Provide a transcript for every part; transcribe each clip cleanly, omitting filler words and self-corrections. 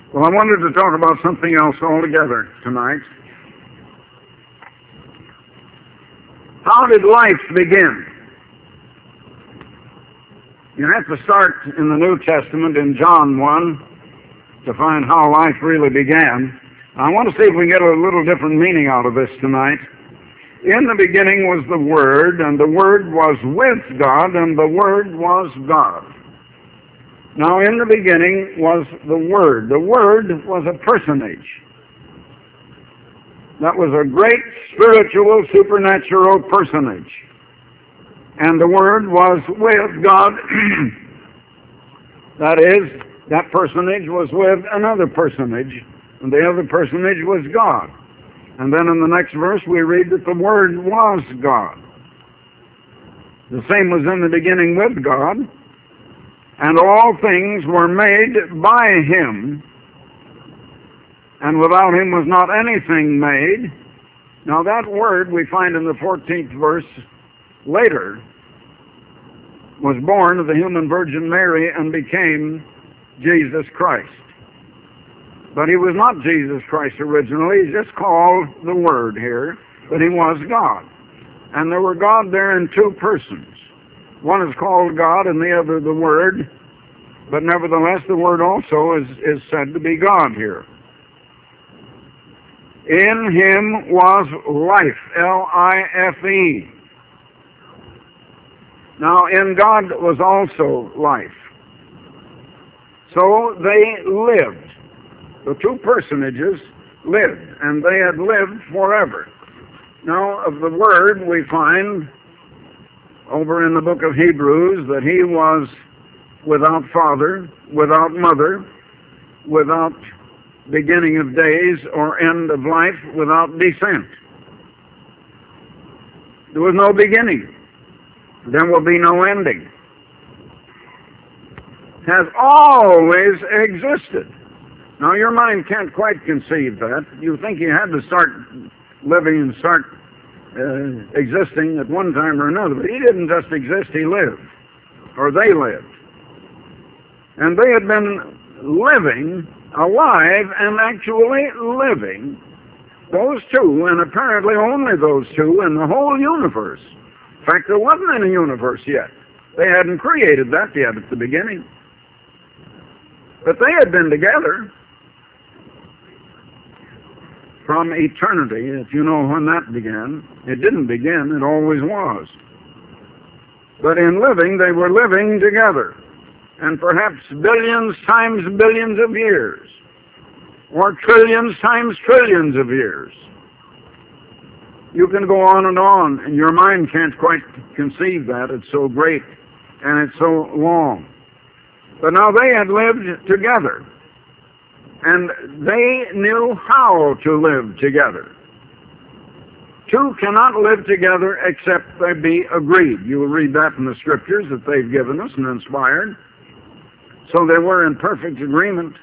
Well, I wanted to talk about something else altogether tonight. How did life begin? You have to start in the New Testament in John 1 to find how life really began. I want to see if we can get a little different meaning out of this tonight. In the beginning was the Word, and the Word was with God, and the Word was God. Now, in the beginning was the Word. The Word was a personage. That was a great spiritual, supernatural personage. And the Word was with God. That is, that personage was with another personage, and the other personage was God. And then in the next verse we read that the Word was God. The same was in the beginning with God, and all things were made by Him, and without Him was not anything made. Now that word we find in the 14th verse later was born of the human Virgin Mary and became Jesus Christ. But He was not Jesus Christ originally. He's just called the Word here, but He was God. And there were God there in two persons. One is called God and the other the Word, but nevertheless the Word also is said to be God here. In Him was life, L-I-F-E. Now in God was also life. So they lived. The two personages lived, and they had lived forever. Now, of the Word, we find over in the book of Hebrews that He was without father, without mother, without beginning of days or end of life, without descent. There was no beginning. There will be no ending. Has always existed. Now, your mind can't quite conceive that. You think you had to start living and start existing at one time or another. But He didn't just exist, He lived. Or they lived. And they had been living, alive, and actually living, those two, and apparently only those two, in the whole universe. In fact, there wasn't any universe yet. They hadn't created that yet at the beginning. But they had been together from eternity, if you know when that began. It didn't begin, it always was. But in living, they were living together. And perhaps billions times billions of years, or trillions times trillions of years. You can go on, and your mind can't quite conceive that. It's so great, and it's so long. But now they had lived together. And they knew how to live together. Two cannot live together except they be agreed. You will read that in the scriptures that they've given us and inspired. So they were in perfect agreement.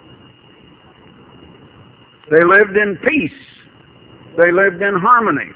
They lived in peace. They lived in harmony.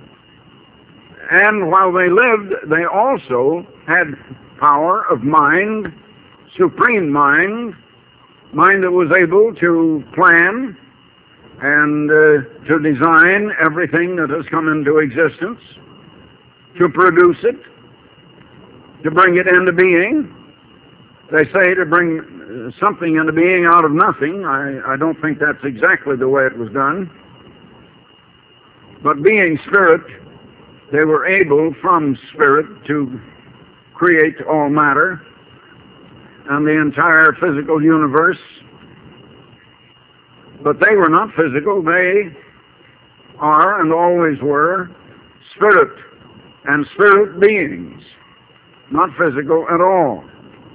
And while they lived, they also had power of mind, supreme mind that was able to plan and to design everything that has come into existence, to produce it, to bring it into being. They say to bring something into being out of nothing. I don't think that's exactly the way it was done. But being spirit, they were able from spirit to create all matter and the entire physical universe. But they were not physical. They are and always were spirit and spirit beings, not physical at all.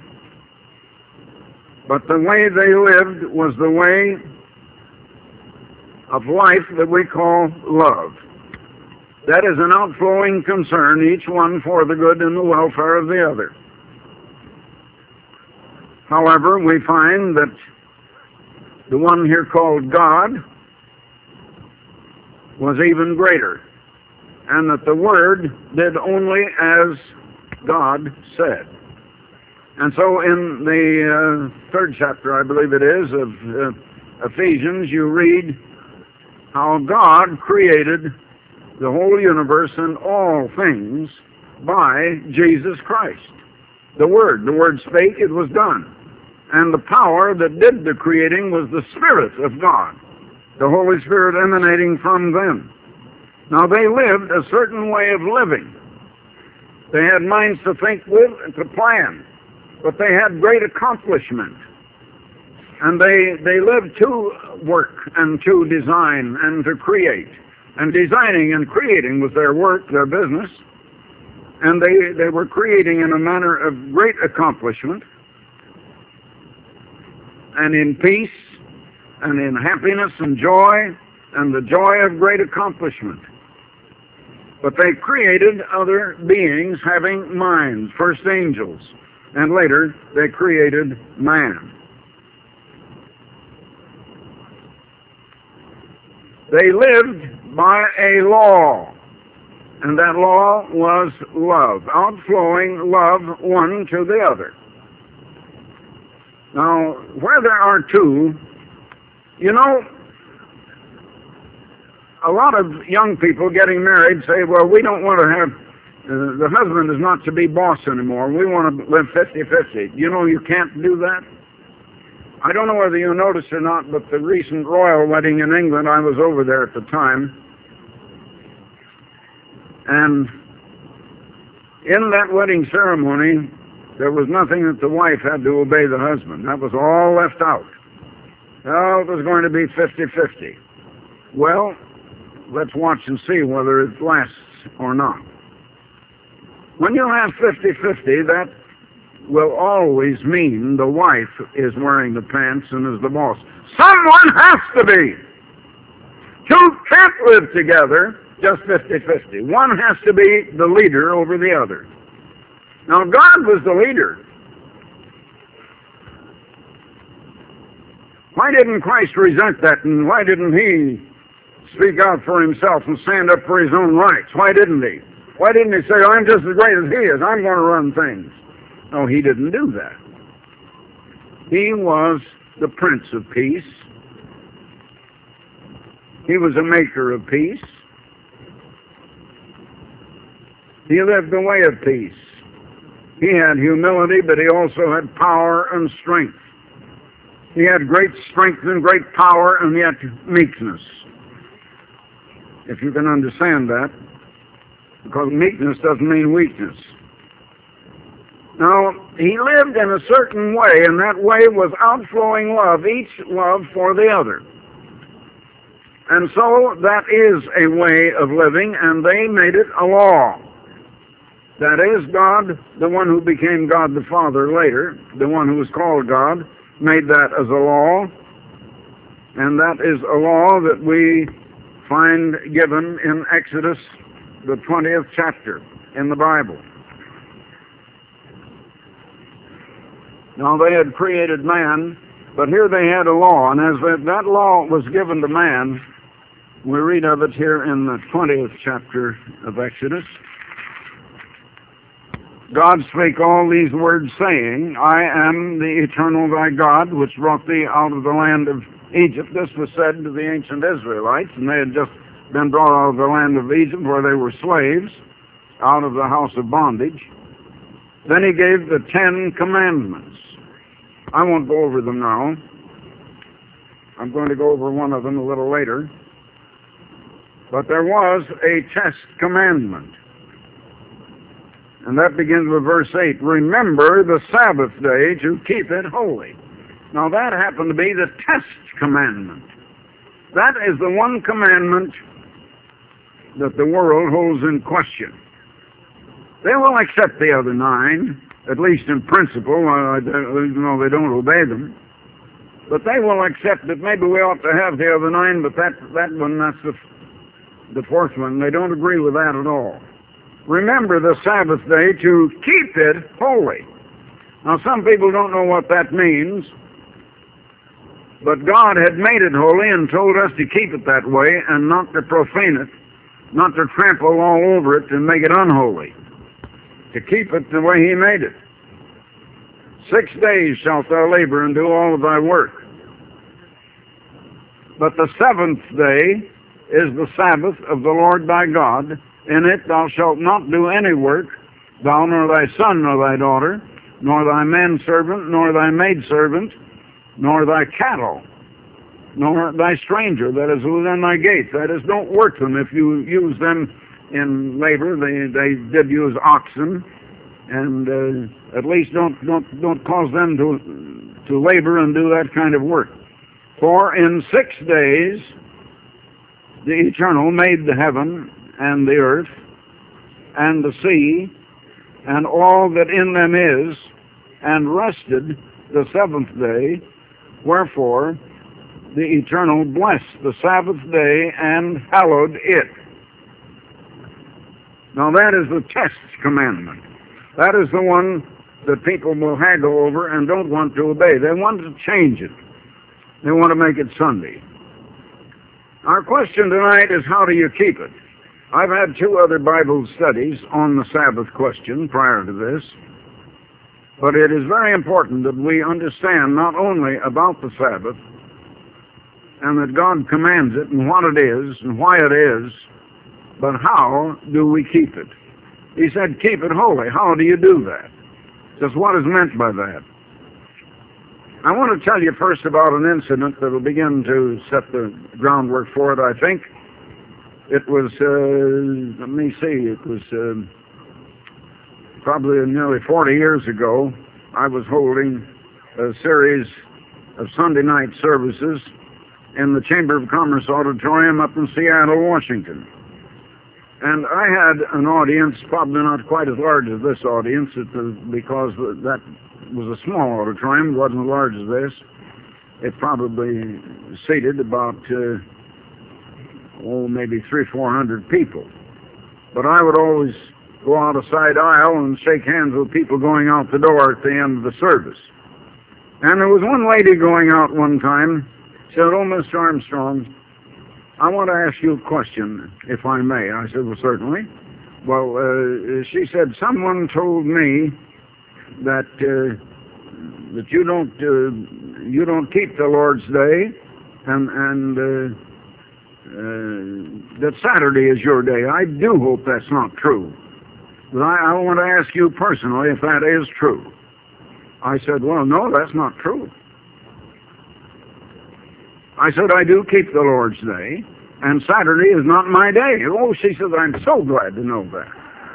But the way they lived was the way of life that we call love. That is an outflowing concern, each one for the good and the welfare of the other. However, we find that the one here called God was even greater, and that the Word did only as God said. And so in the third chapter, I believe it is, of Ephesians, you read how God created the whole universe and all things by Jesus Christ. The Word spake, it was done. And the power that did the creating was the Spirit of God, the Holy Spirit emanating from them. Now they lived a certain way of living. They had minds to think with and to plan, but they had great accomplishment. And they lived to work and to design and to create. And designing and creating was their work, their business. And they were creating in a manner of great accomplishment and in peace and in happiness and joy and the joy of great accomplishment. But they created other beings having minds, first angels, and later they created man. They lived by a law, and that law was love, outflowing love one to the other. Now, where there are two, you know, a lot of young people getting married say, well, we don't want to have, the husband is not to be boss anymore. We want to live 50-50. You know, you can't do that. I don't know whether you noticed or not, but the recent royal wedding in England, I was over there at the time, and in that wedding ceremony, there was nothing that the wife had to obey the husband. That was all left out. Oh, it was going to be 50-50. Well, let's watch and see whether it lasts or not. When you have 50-50, that will always mean the wife is wearing the pants and is the boss. Someone has to be. Two can't live together just 50-50. One has to be the leader over the other. Now, God was the leader. Why didn't Christ resent that, and why didn't he speak out for himself and stand up for his own rights? Why didn't he? Why didn't he say, I'm just as great as he is, I'm going to run things? No, he didn't do that. He was the Prince of Peace. He was a maker of peace. He lived the way of peace. He had humility, but he also had power and strength. He had great strength and great power and yet meekness. If you can understand that, because meekness doesn't mean weakness. Now, he lived in a certain way, and that way was outflowing love, each love for the other. And so that is a way of living, and they made it a law. That is, God, the one who became God the Father later, the one who was called God, made that as a law, and that is a law that we find given in Exodus, the 20th chapter in the Bible. Now, they had created man, but here they had a law, and as that law was given to man, we read of it here in the 20th chapter of Exodus. God spake all these words, saying, I am the eternal thy God, which brought thee out of the land of Egypt. This was said to the ancient Israelites, and they had just been brought out of the land of Egypt, where they were slaves, out of the house of bondage. Then he gave the 10 commandments. I won't go over them now. I'm going to go over one of them a little later. But there was a test commandment. And that begins with verse 8. Remember the Sabbath day to keep it holy. Now that happened to be the test commandment. That is the one commandment that the world holds in question. They will accept the other 9, at least in principle, even though they don't obey them. But they will accept that maybe we ought to have the other 9, but that one, that's the fourth one. They don't agree with that at all. Remember the Sabbath day to keep it holy. Now, some people don't know what that means, but God had made it holy and told us to keep it that way and not to profane it, not to trample all over it and make it unholy, to keep it the way he made it. 6 days shalt thou labor and do all of thy work. But the 7th day is the Sabbath of the Lord thy God. In it thou shalt not do any work, thou nor thy son nor thy daughter, nor thy manservant, nor thy maidservant, nor thy cattle, nor thy stranger that is within thy gates. That is, don't work them. If you use them in labor, they did use oxen, and at least don't cause them to labor and do that kind of work. For in 6 days the Eternal made the heaven and the earth and the sea and all that in them is, and rested the 7th day. Wherefore the Eternal blessed the Sabbath day and hallowed it. Now that is the test commandment. That is the one that people will haggle over and don't want to obey. They want to change it. They want to make it Sunday. Our question tonight is, how do you keep it? I've had 2 other Bible studies on the Sabbath question prior to this, but it is very important that we understand not only about the Sabbath and that God commands it and what it is and why it is, but how do we keep it? He said, keep it holy. How do you do that? Just what is meant by that? I want to tell you first about an incident that will begin to set the groundwork for it, I think. It was, let me see, it was probably nearly 40 years ago. I was holding a series of Sunday night services in the Chamber of Commerce Auditorium up in Seattle, Washington. And I had an audience, probably not quite as large as this audience, because that was a small auditorium, it wasn't as large as this. It probably seated about, maybe 300 or 400 people. But I would always go out a side aisle and shake hands with people going out the door at the end of the service. And there was one lady going out one time. She said, "Oh, Mr. Armstrong, I want to ask you a question, if I may." I said, "Well, certainly." Well, she said, "Someone told me that you don't keep the Lord's Day, and that Saturday is your day. I do hope that's not true. But I want to ask you personally if that is true." I said, "Well, no, that's not true." I said, "I do keep the Lord's Day, and Saturday is not my day." "Oh," she said, "I'm so glad to know that."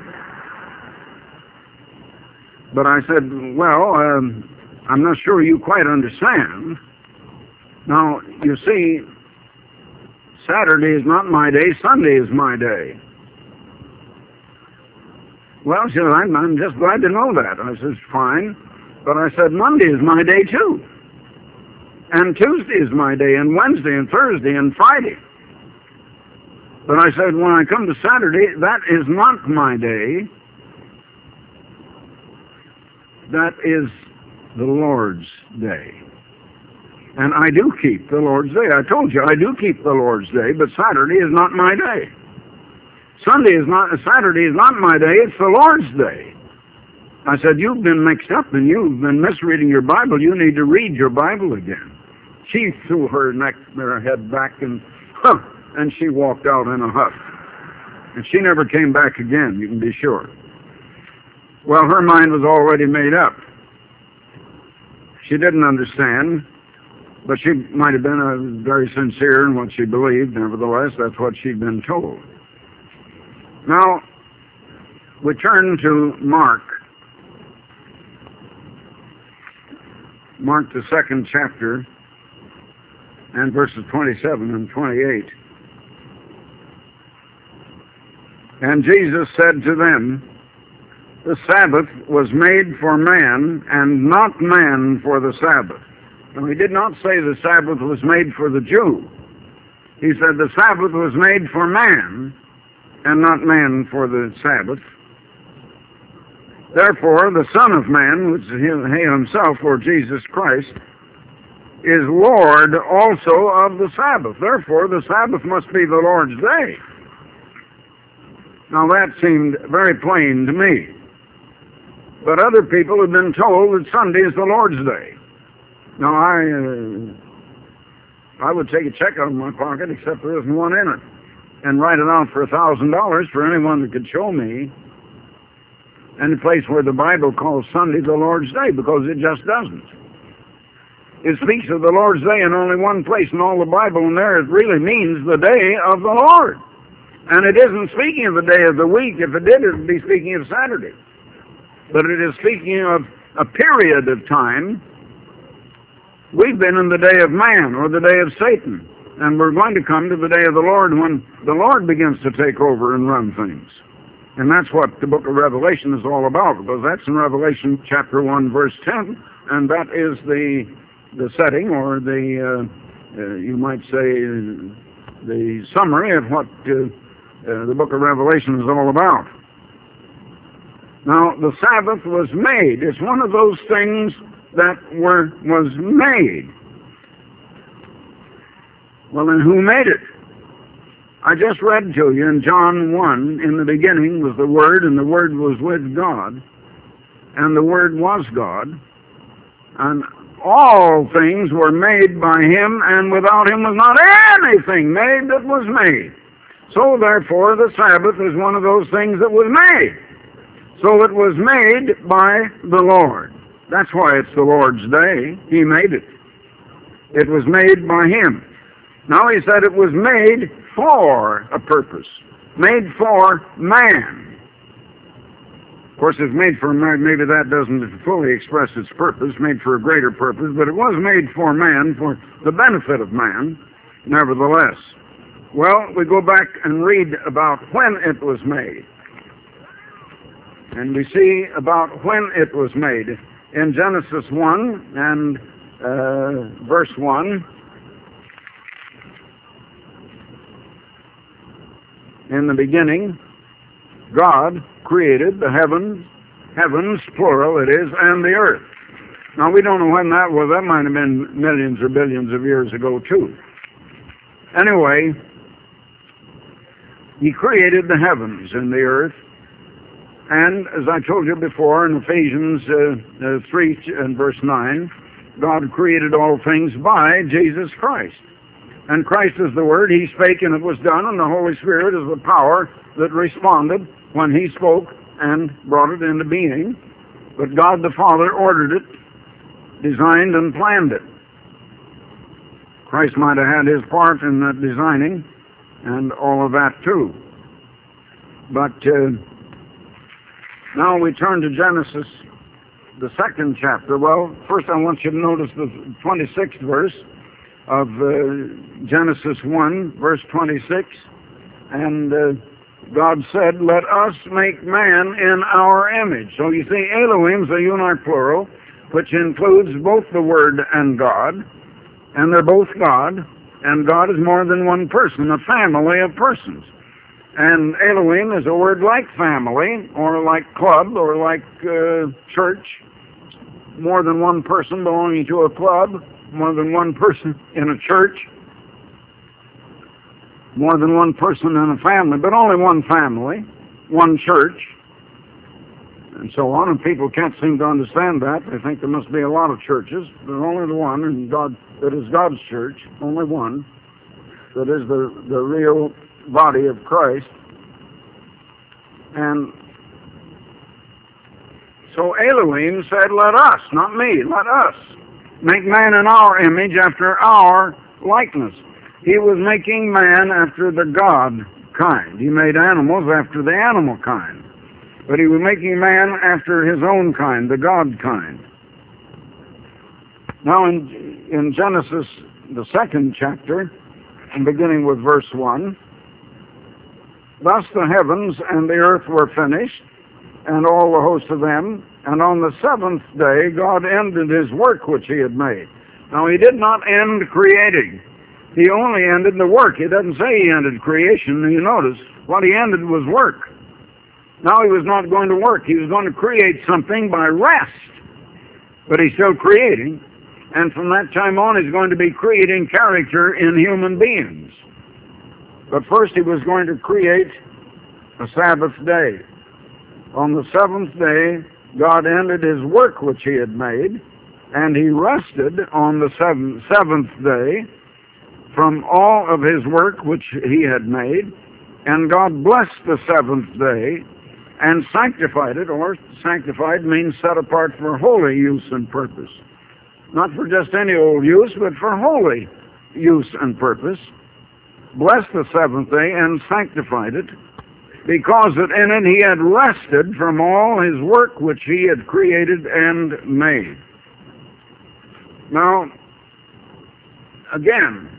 But I said, "Well, I'm not sure you quite understand. Now, you see, Saturday is not my day, Sunday is my day." "Well," she said, I'm just glad to know that." I said, "Fine." But I said, "Monday is my day too. And Tuesday is my day, and Wednesday, and Thursday, and Friday. But I said, when I come to Saturday, that is not my day. That is the Lord's day. And I do keep the Lord's day. I told you, I do keep the Lord's day, but Saturday is not my day. Saturday is not my day, it's the Lord's day." I said, "You've been mixed up and you've been misreading your Bible. You need to read your Bible again." She threw her head back and she walked out in a huff. And she never came back again, you can be sure. Well, her mind was already made up. She didn't understand, but she might have been very sincere in what she believed. Nevertheless, that's what she'd been told. Now, we turn to Mark. Mark, the 2nd chapter, and verses 27 and 28. "And Jesus said to them, The Sabbath was made for man, and not man for the Sabbath." Now, he did not say the Sabbath was made for the Jew. He said the Sabbath was made for man, and not man for the Sabbath. "Therefore, the Son of Man," which is he himself, or Jesus Christ, "is Lord also of the Sabbath." Therefore, the Sabbath must be the Lord's day. Now, that seemed very plain to me. But other people have been told that Sunday is the Lord's Day. Now, I would take a check out of my pocket, except there isn't one in it, and write it out for $1,000 for anyone that could show me any place where the Bible calls Sunday the Lord's Day, because it just doesn't. It speaks of the Lord's Day in only one place in all the Bible, and there it really means the day of the Lord. And it isn't speaking of the day of the week. If it did, it would be speaking of Saturday. But it is speaking of a period of time. We've been in the day of man, or the day of Satan. And we're going to come to the day of the Lord when the Lord begins to take over and run things. And that's what the book of Revelation is all about, because that's in Revelation chapter 1, verse 10, and that is the setting, or the, you might say, the summary of what the book of Revelation is all about. Now, the Sabbath was made. It's one of those things that was made. Well, then who made it? I just read to you in John 1, in the beginning was the Word, and the Word was with God, and the Word was God, and all things were made by Him, and without Him was not anything made that was made. So therefore the Sabbath is one of those things that was made. So it was made by the Lord. That's why it's the Lord's Day. He made it. It was made by Him. Now He said it was made for a purpose, made for man. Of course, it's made for man. Maybe that doesn't fully express its purpose, made for a greater purpose, but it was made for man, for the benefit of man, nevertheless. Well, we go back and read about when it was made. And we see about when it was made. In Genesis 1 and verse 1, in the beginning, God created the heavens, plural it is, and the earth. Now, we don't know when that was. That might have been millions or billions of years ago, too. Anyway, He created the heavens and the earth. And as I told you before, in Ephesians 3 and verse 9, God created all things by Jesus Christ. And Christ is the Word. He spake and it was done, and the Holy Spirit is the power that responded when He spoke and brought it into being. But God the Father ordered it, designed and planned it. Christ might have had His part in that designing and all of that too. But now we turn to Genesis, the 2nd chapter. Well, first I want you to notice the 26th verse of Genesis 1, verse 26. And God said, let us make man in our image. So you see, Elohim is a unit plural, which includes both the Word and God. And they're both God. And God is more than one person, a family of persons. And Elohim is a word like family, or like club, or like church. More than one person belonging to a club, more than one person in a church, more than one person in a family, but only one family, one church, and so on. And people can't seem to understand that. They think there must be a lot of churches, but only the one, and God, that is God's church, only one, that is the real body of Christ. And so Elohim said, let us, not me, let us make man in our image after our likeness. He was making man after the God kind. He made animals after the animal kind. But He was making man after His own kind, the God kind. Now in Genesis, the 2nd chapter, and beginning with verse 1, thus the heavens and the earth were finished, and all the host of them. And on the 7th day, God ended His work which He had made. Now, He did not end creating. He only ended the work. He doesn't say He ended creation. You notice, what He ended was work. Now He was not going to work. He was going to create something by rest. But He's still creating. And from that time on, He's going to be creating character in human beings. But first He was going to create a Sabbath day. On the 7th day, God ended his work which he had made, and he rested on the seventh day from all of his work which he had made, and God blessed the seventh day and sanctified it, or sanctified means set apart for holy use and purpose. Not for just any old use, but for holy use and purpose. Blessed the seventh day and sanctified it, because that in it he had rested from all his work which he had created and made. Now, again,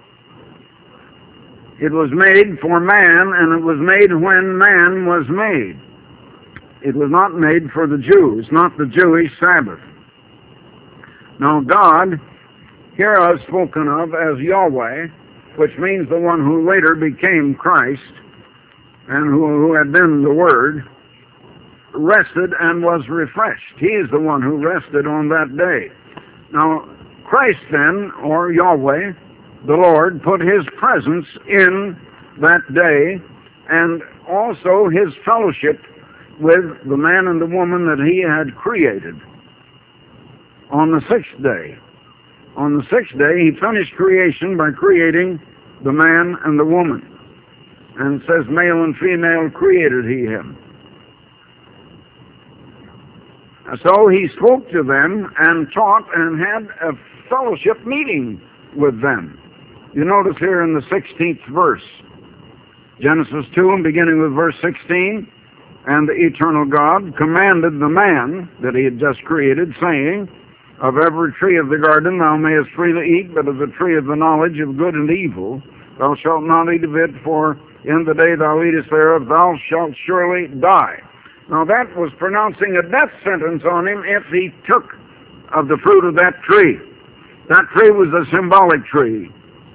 it was made for man, and it was made when man was made. It was not made for the Jews, not the Jewish Sabbath. Now God, here is spoken of as Yahweh, which means the one who later became Christ, and who had been the Word, rested and was refreshed. He is the one who rested on that day. Now, Christ then, or Yahweh, the Lord, put his presence in that day, and also his fellowship with the man and the woman that he had created on the sixth day. On the sixth day, he finished creation by creating the man and the woman. And it says, male and female created he him. So he spoke to them and taught and had a fellowship meeting with them. You notice here in the 16th verse, Genesis 2, and beginning with verse 16, and the eternal God commanded the man that he had just created, saying, of every tree of the garden thou mayest freely eat, but of the tree of the knowledge of good and evil thou shalt not eat of it, for in the day thou eatest thereof thou shalt surely die. Now that was pronouncing a death sentence on him if he took of the fruit of that tree. That tree was a symbolic tree.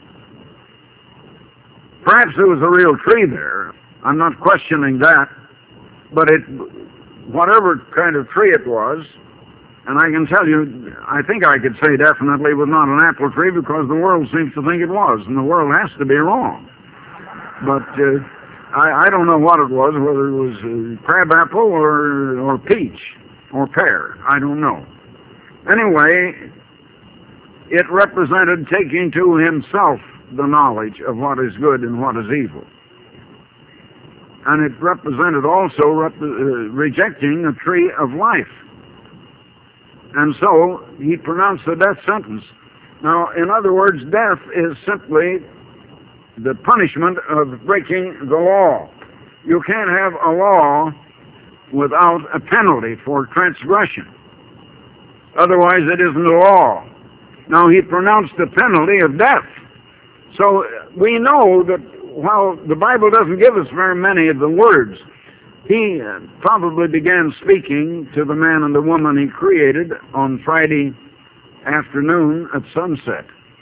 Perhaps there was a real tree there. I'm not questioning that. But whatever kind of tree it was, and I can tell you, I think I could say definitely it was not an apple tree, because the world seems to think it was, and the world has to be wrong. But I don't know what it was, whether it was crab apple or peach or pear. I don't know. Anyway, it represented taking to himself the knowledge of what is good and what is evil. And it represented also rejecting the tree of life. And so he pronounced the death sentence. Now, in other words, death is simply the punishment of breaking the law. You can't have a law without a penalty for transgression. Otherwise, it isn't a law. Now, he pronounced the penalty of death. So we know that while the Bible doesn't give us very many of the words, he probably began speaking to the man and the woman he created on Friday afternoon at sunset.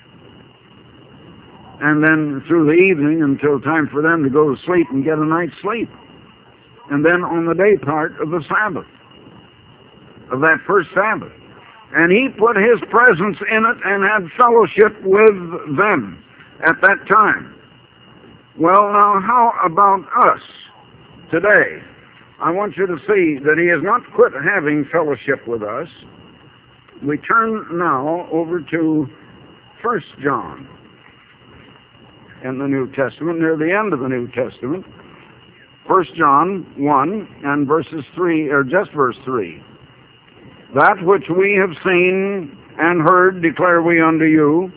And then through the evening until time for them to go to sleep and get a night's sleep. And then on the day part of the Sabbath, of that first Sabbath. And he put his presence in it and had fellowship with them at that time. Well, now, how about us today? I want you to see that he has not quit having fellowship with us. We turn now over to 1 John in the New Testament, near the end of the New Testament. 1 John 1 and verses 3, or just verse 3. That which we have seen and heard declare we unto you,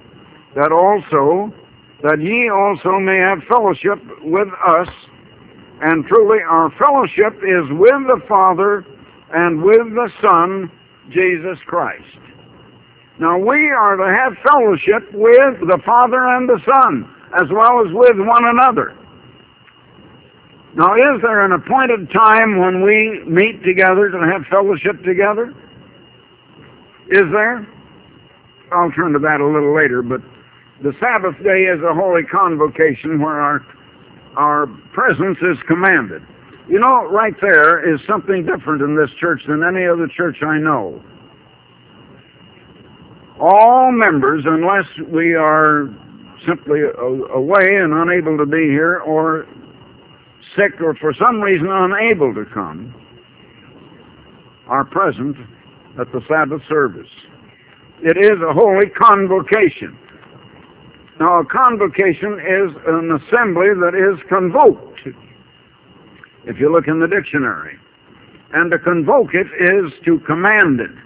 that ye also may have fellowship with us. And truly our fellowship is with the Father and with the Son, Jesus Christ. Now we are to have fellowship with the Father and the Son, as well as with one another. Now, is there an appointed time when we meet together to have fellowship together? Is there? I'll turn to that a little later, but the Sabbath day is a holy convocation where our presence is commanded. You know, right there is something different in this church than any other church I know. All members, unless we are simply away and unable to be here, or sick, or for some reason unable to come, are present at the Sabbath service. It is a holy convocation. Now, a convocation is an assembly that is convoked, if you look in the dictionary. And to convoke it is to command it.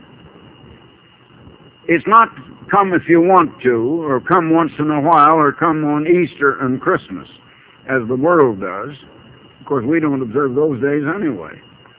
It's not come if you want to, or come once in a while, or come on Easter and Christmas, as the world does. Of course, we don't observe those days anyway.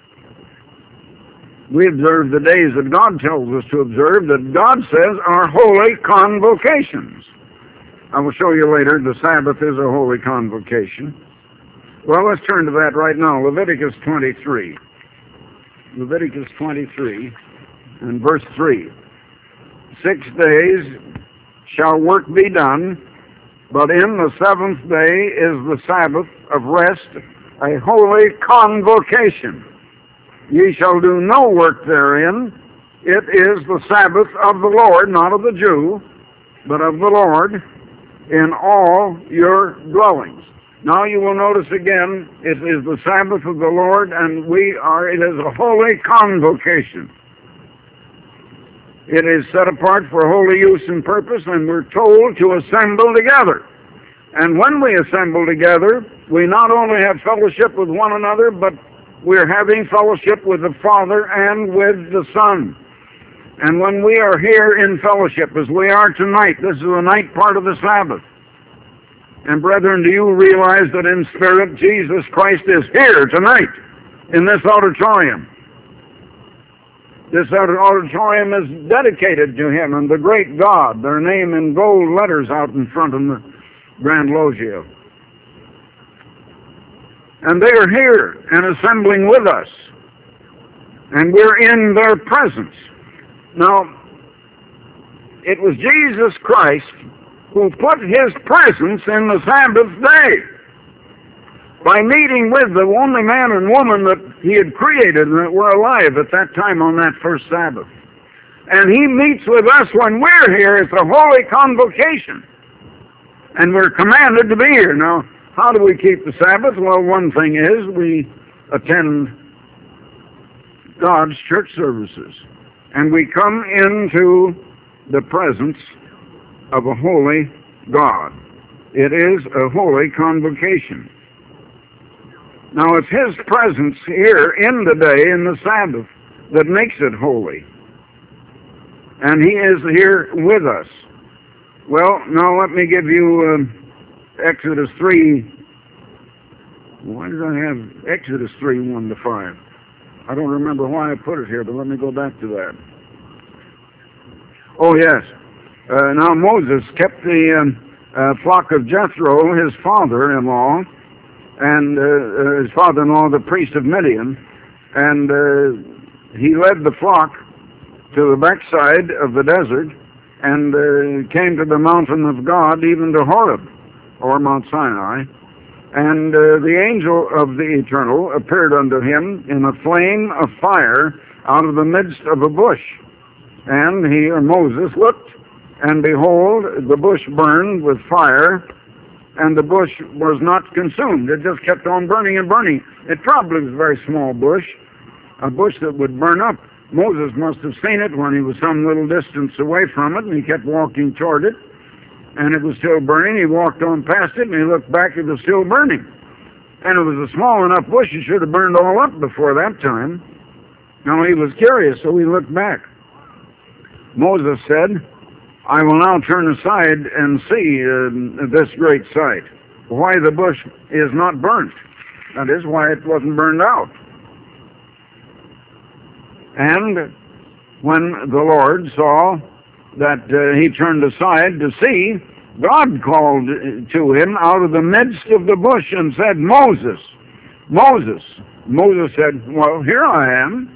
We observe the days that God tells us to observe, that God says are holy convocations. I will show you later the Sabbath is a holy convocation. Well, let's turn to that right now. Leviticus 23. Leviticus 23 and verse 3. 6 days shall work be done, but in the 7th day is the Sabbath of rest, a holy convocation. Ye shall do no work therein. It is the Sabbath of the Lord, not of the Jew, but of the Lord, in all your dwellings. Now you will notice again, it is the Sabbath of the Lord, and it is a holy convocation. It is set apart for holy use and purpose, and we're told to assemble together. And when we assemble together, we not only have fellowship with one another, but we're having fellowship with the Father and with the Son. And when we are here in fellowship, as we are tonight, this is the night part of the Sabbath. And brethren, do you realize that in spirit Jesus Christ is here tonight in this auditorium? This auditorium is dedicated to Him and the great God, their name in gold letters out in front of the Grand Loggia. And they are here and assembling with us. And we're in their presence. Now, it was Jesus Christ who put His presence in the Sabbath day by meeting with the only man and woman that He had created and that were alive at that time on that first Sabbath. And He meets with us when we're here. It's a holy convocation. And we're commanded to be here. Now, how do we keep the Sabbath? Well, one thing is we attend God's church services. And we come into the presence of a holy God. It is a holy convocation. Now, it's His presence here in the day, in the Sabbath, that makes it holy. And He is here with us. Well, now let me give you Exodus 3. Why did I have Exodus 3, 1 to 5? I don't remember why I put it here, but let me go back to that. Oh, yes. Now Moses kept the flock of Jethro, his father-in-law, and his father-in-law, the priest of Midian, and he led the flock to the backside of the desert and came to the mountain of God, even to Horeb, or Mount Sinai. And the angel of the Eternal appeared unto him in a flame of fire out of the midst of a bush. And he, or Moses, looked, and behold, the bush burned with fire, and the bush was not consumed. It just kept on burning and burning. It probably was a very small bush, a bush that would burn up. Moses must have seen it when he was some little distance away from it, and he kept walking toward it, and it was still burning. He walked on past it, and he looked back, it was still burning. And it was a small enough bush, it should have burned all up before that time. Now he was curious, so he looked back. Moses said, I will now turn aside and see this great sight, why the bush is not burnt. That is, why it wasn't burned out. And when the Lord saw that he turned aside to see, God called to him out of the midst of the bush and said, Moses, Moses. Moses said, well, here I am.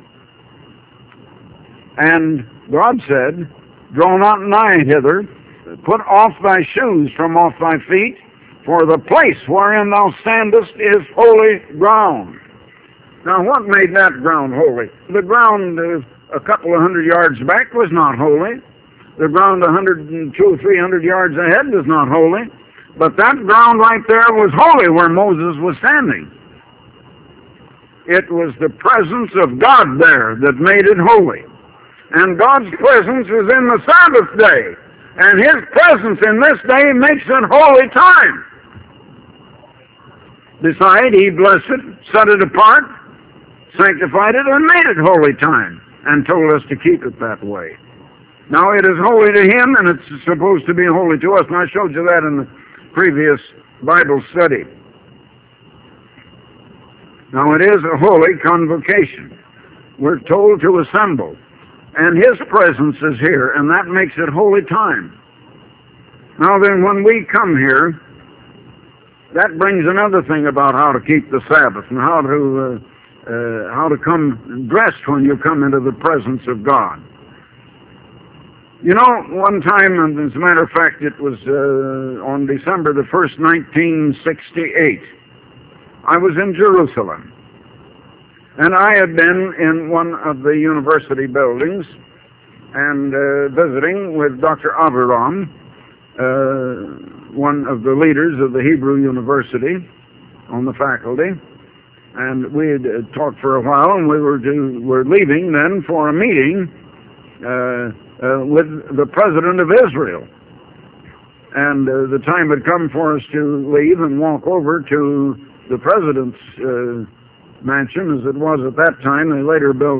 And God said, draw not nigh hither, put off thy shoes from off thy feet, for the place wherein thou standest is holy ground. Now, what made that ground holy? The ground a couple of 100 yards back was not holy. The ground 100, 200, 300 yards ahead was not holy. But that ground right there was holy where Moses was standing. It was the presence of God there that made it holy. And God's presence is in the Sabbath day. And His presence in this day makes it holy time. Besides, He blessed it, set it apart, sanctified it, and made it holy time, and told us to keep it that way. Now, it is holy to Him, and it's supposed to be holy to us. And I showed you that in the previous Bible study. Now, it is a holy convocation. We're told to assemble. And His presence is here, and that makes it holy time. Now then, when we come here, that brings another thing about how to keep the Sabbath and how to come dressed when you come into the presence of God. You know, one time, and as a matter of fact, it was on December the 1st, 1968, I was in Jerusalem. And I had been in one of the university buildings and visiting with Dr. Avraham, one of the leaders of the Hebrew University on the faculty. And we had talked for a while, and we were leaving then for a meeting with the President of Israel. And the time had come for us to leave and walk over to the President's mansion, as it was at that time. They later built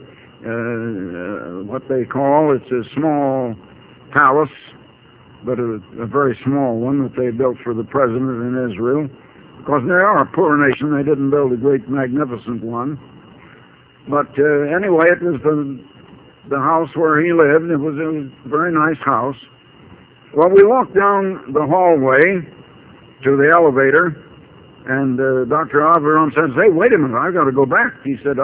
what they call, it's a small palace, but a very small one that they built for the President in Israel. Because they are a poor nation, they didn't build a great magnificent one. But anyway, it was the house where he lived. It was a very nice house. Well, we walked down the hallway to the elevator, and Dr. Avraham says, "Hey, wait a minute, I've got to go back." He said,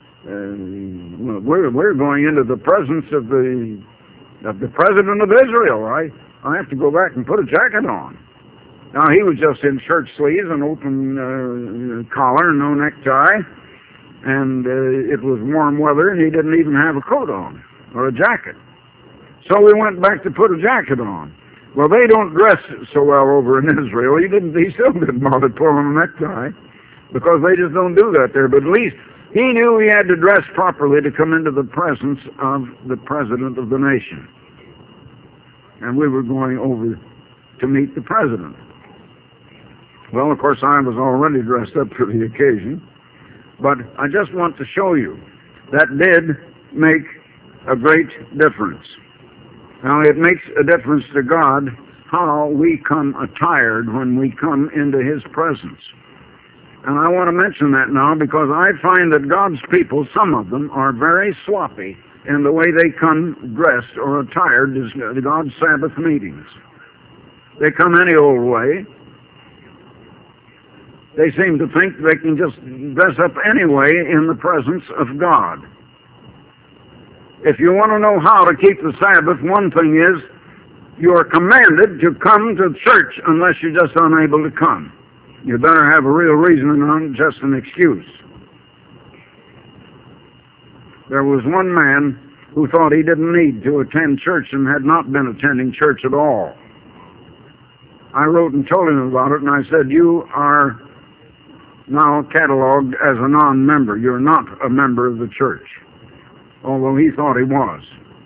we're going into the presence of the President of Israel. I have to go back and put a jacket on." Now, he was just in shirt sleeves, an open collar, no necktie, and it was warm weather, and he didn't even have a coat on or a jacket. So we went back to put a jacket on. Well, they don't dress so well over in Israel. He still didn't bother to put on a necktie, because they just don't do that there. But at least he knew he had to dress properly to come into the presence of the President of the nation. And we were going over to meet the President. Well, of course, I was already dressed up for the occasion. But I just want to show you that did make a great difference. Now, it makes a difference to God how we come attired when we come into His presence. And I want to mention that now, because I find that God's people, some of them, are very sloppy in the way they come dressed or attired to God's Sabbath meetings. They come any old way. They seem to think they can just dress up anyway in the presence of God. If you want to know how to keep the Sabbath, one thing is you are commanded to come to church unless you're just unable to come. You better have a real reason and not just an excuse. There was one man who thought he didn't need to attend church and had not been attending church at all. I wrote and told him about it, and I said, "You are now cataloged as a non-member. You're not a member of the church." Although he thought he was.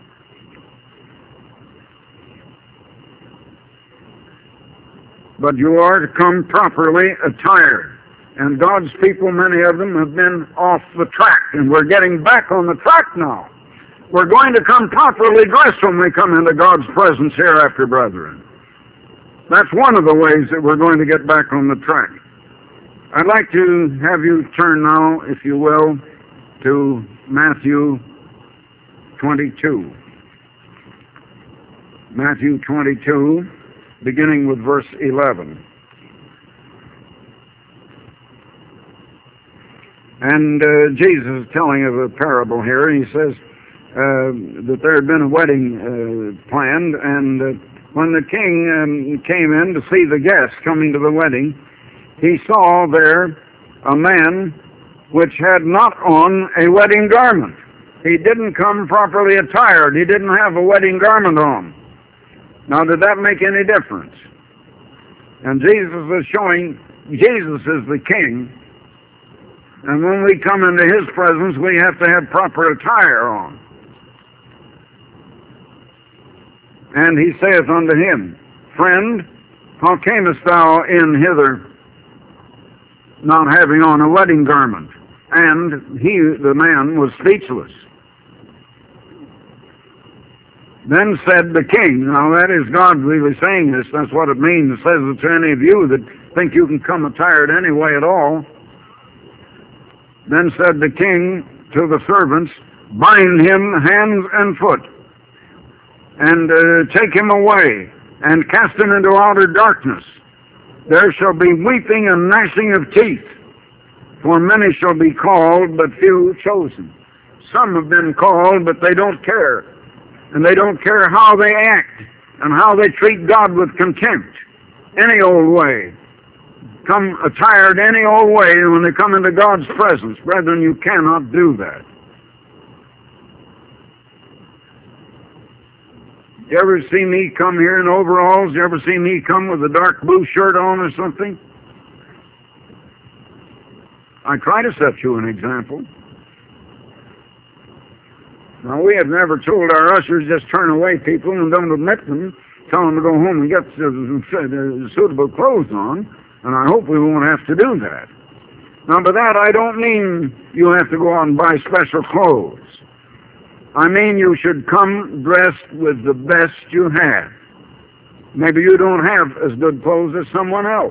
But you are to come properly attired. And God's people, many of them, have been off the track, and we're getting back on the track now. We're going to come properly dressed when we come into God's presence hereafter, brethren. That's one of the ways that we're going to get back on the track. I'd like to have you turn now, if you will, to Matthew 22. Matthew 22, beginning with verse 11. And Jesus is telling of a parable here. He says that there had been a wedding planned, and when the king came in to see the guests coming to the wedding, he saw there a man which had not on a wedding garment. He didn't come properly attired. He didn't have a wedding garment on. Now, did that make any difference? And Jesus is showing, Jesus is the king, And when we come into his presence, we have to have proper attire on. And he saith unto him, Friend, how camest thou in hither, not having on a wedding garment? And he, the man, was speechless. Then said the king, now that is God really saying this, that's what it means. It says it to any of you that think you can come attired any way at all. Then said the king to the servants, Bind him hands and foot, and take him away, and cast him into outer darkness. There shall be weeping and gnashing of teeth, for many shall be called, but few chosen. Some have been called, but they don't care. And they don't care how they act and how they treat God with contempt. Any old way. Come attired any old way, and when they come into God's presence, brethren, you cannot do that. You ever see me come here in overalls? You ever see me come with a dark blue shirt on or something? I try to set you an example. Now, we have never told our ushers just turn away people and don't admit them, tell them to go home and get suitable clothes on, and I hope we won't have to do that. Now, by that, I don't mean you have to go out and buy special clothes. I mean you should come dressed with the best you have. Maybe you don't have as good clothes as someone else.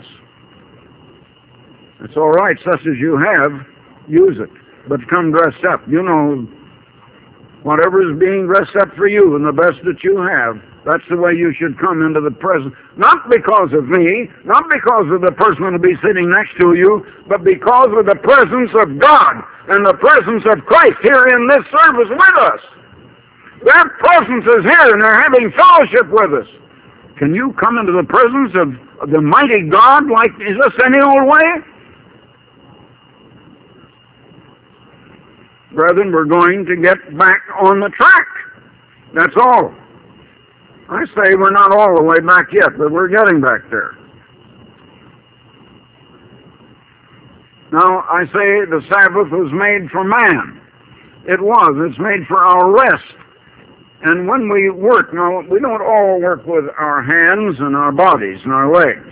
It's all right, such as you have, use it. But come dressed up. You know, whatever is being dressed up for you and the best that you have, that's the way you should come into the presence. Not because of me, not because of the person who will be sitting next to you, but because of the presence of God and the presence of Christ here in this service with us. Their presence is here and they're having fellowship with us. Can you come into the presence of the mighty God like, is this any old way? Brethren, we're going to get back on the track. That's all. I say we're not all the way back yet, but we're getting back there. Now, I say the Sabbath was made for man. It was. It's made for our rest. And when we work, now, we don't all work with our hands and our bodies and our legs.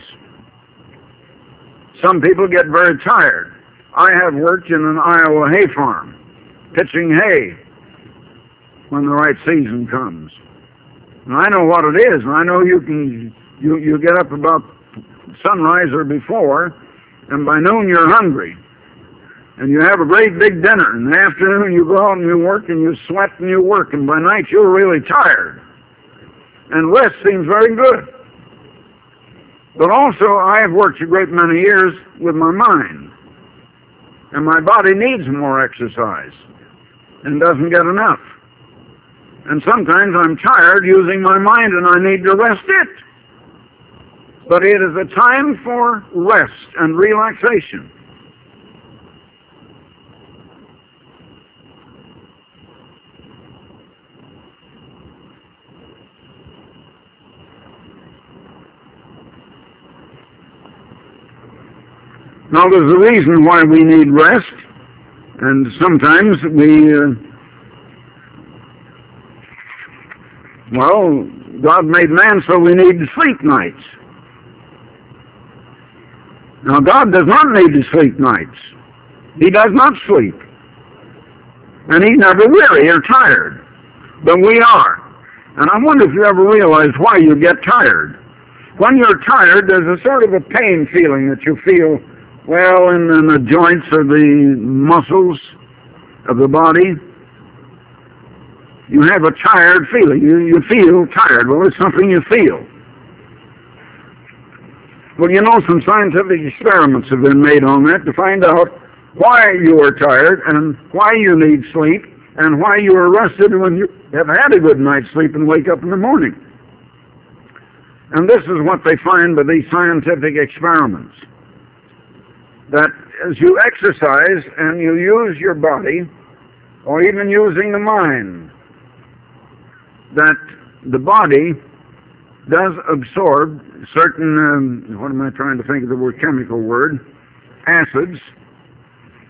Some people get very tired. I have worked in an Iowa hay farm, pitching hay when the right season comes. And I know what it is, and I know you get up about sunrise or before, and by noon you're hungry. And you have a great big dinner. In the afternoon you go out and you work and you sweat and you work, and by night you're really tired. And rest seems very good. But also I have worked a great many years with my mind. And my body needs more exercise and doesn't get enough. And sometimes I'm tired using my mind and I need to rest it. But it is a time for rest and relaxation. Now there's a reason why we need rest, and sometimes God made man so we need to sleep nights. Now God does not need to sleep nights. He does not sleep. And he's never weary or tired. But we are. And I wonder if you ever realize why you get tired. When you're tired, there's a sort of a pain feeling that you feel, well, in the joints or the muscles of the body. You have a tired feeling. You feel tired. Well, it's something you feel. Well, you know, some scientific experiments have been made on that to find out why you are tired and why you need sleep and why you are rested when you have had a good night's sleep and wake up in the morning. And this is what they find by these scientific experiments. That as you exercise and you use your body, or even using the mind, that the body does absorb certain, what am I trying to think of the word, chemical word, acids,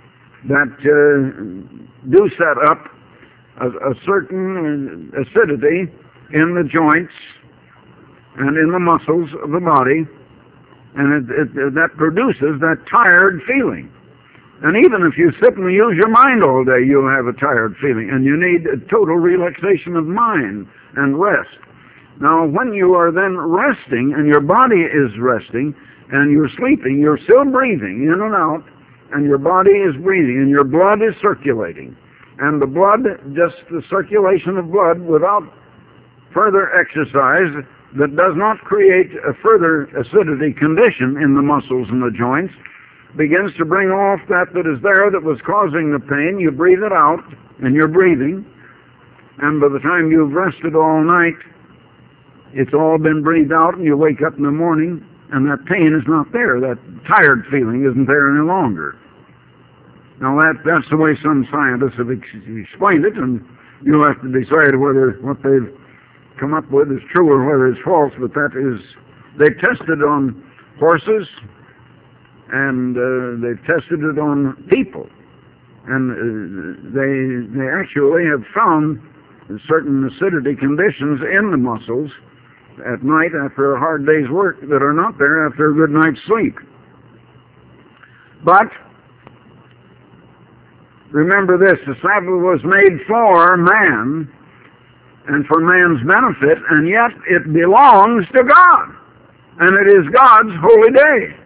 that do set up a certain acidity in the joints and in the muscles of the body, and that produces that tired feeling. And even if you sit and use your mind all day, you'll have a tired feeling, and you need a total relaxation of mind and rest. Now, when you are then resting, and your body is resting, and you're sleeping, you're still breathing in and out, and your body is breathing, and your blood is circulating. And the blood, just the circulation of blood without further exercise, that does not create a further acidity condition in the muscles and the joints, begins to bring off that is there that was causing the pain. You breathe it out, and you're breathing, and by the time you've rested all night, it's all been breathed out, and you wake up in the morning, and that pain is not there. That tired feeling isn't there any longer. Now that's the way some scientists have explained it, and you'll have to decide whether what they've come up with is true or whether it's false, but that is, they've tested on horses, and they've tested it on people, and they actually have found certain acidity conditions in the muscles at night after a hard day's work that are not there after a good night's sleep. But remember this, the Sabbath was made for man and for man's benefit, and yet it belongs to God, and it is God's holy day.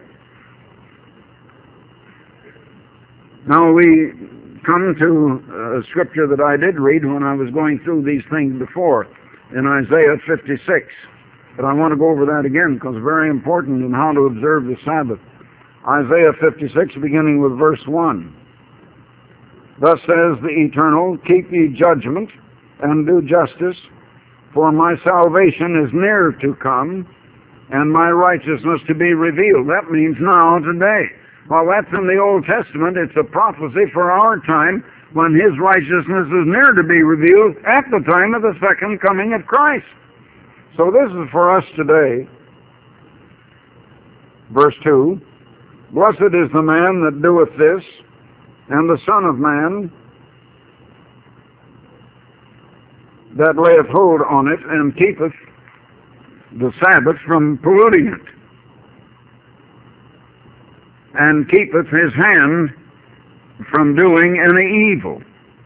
Now we come to a scripture that I did read when I was going through these things before, in Isaiah 56. But I want to go over that again because it's very important in how to observe the Sabbath. Isaiah 56, beginning with verse 1. Thus says the Eternal, keep ye judgment and do justice, for my salvation is near to come, and my righteousness to be revealed. That means now, today. Well, that's in the Old Testament. It's a prophecy for our time when His righteousness is near to be revealed at the time of the second coming of Christ. So this is for us today. Verse 2, blessed is the man that doeth this, and the Son of Man that layeth hold on it, and keepeth the Sabbath from polluting it, and keepeth his hand from doing any evil.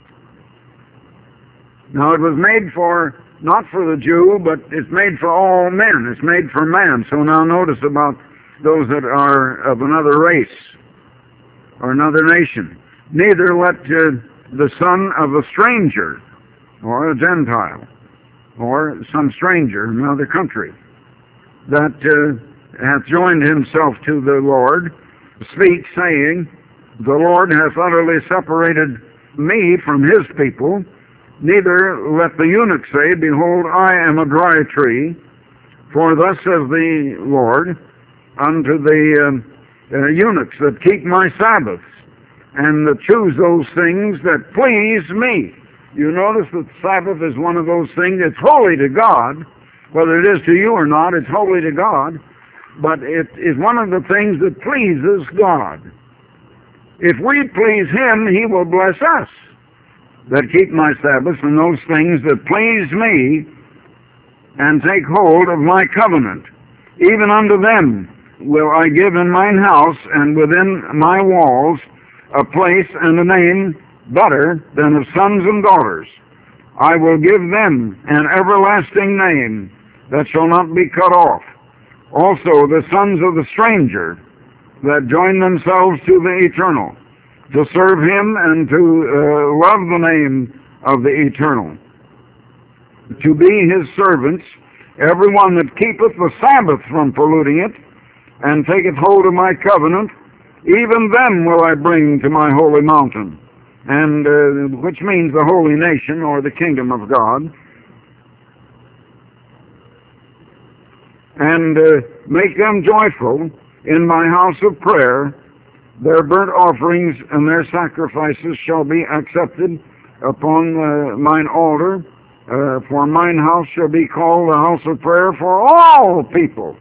Now it was made for, not for the Jew, but it's made for all men. It's made for man. So now notice about those that are of another race or another nation. Neither let the son of a stranger or a Gentile or some stranger in another country that hath joined himself to the Lord speak, saying, the Lord hath utterly separated me from his people. Neither let the eunuch say, behold, I am a dry tree. For thus says the Lord unto the eunuchs that keep my Sabbaths, and that choose those things that please me. You notice that the Sabbath is one of those things that's holy to God. Whether it is to you or not, it's holy to God. But it is one of the things that pleases God. If we please Him, He will bless us that keep my Sabbaths and those things that please me, and take hold of my covenant. Even unto them will I give in mine house and within my walls a place and a name better than of sons and daughters. I will give them an everlasting name that shall not be cut off. Also the sons of the stranger that join themselves to the Eternal, to serve Him and to love the name of the Eternal, to be His servants, everyone that keepeth the Sabbath from polluting it, and taketh hold of my covenant, even them will I bring to my holy mountain, and which means the holy nation or the kingdom of God, and make them joyful in my house of prayer. Their burnt offerings and their sacrifices shall be accepted upon mine altar, for mine house shall be called the house of prayer for all people.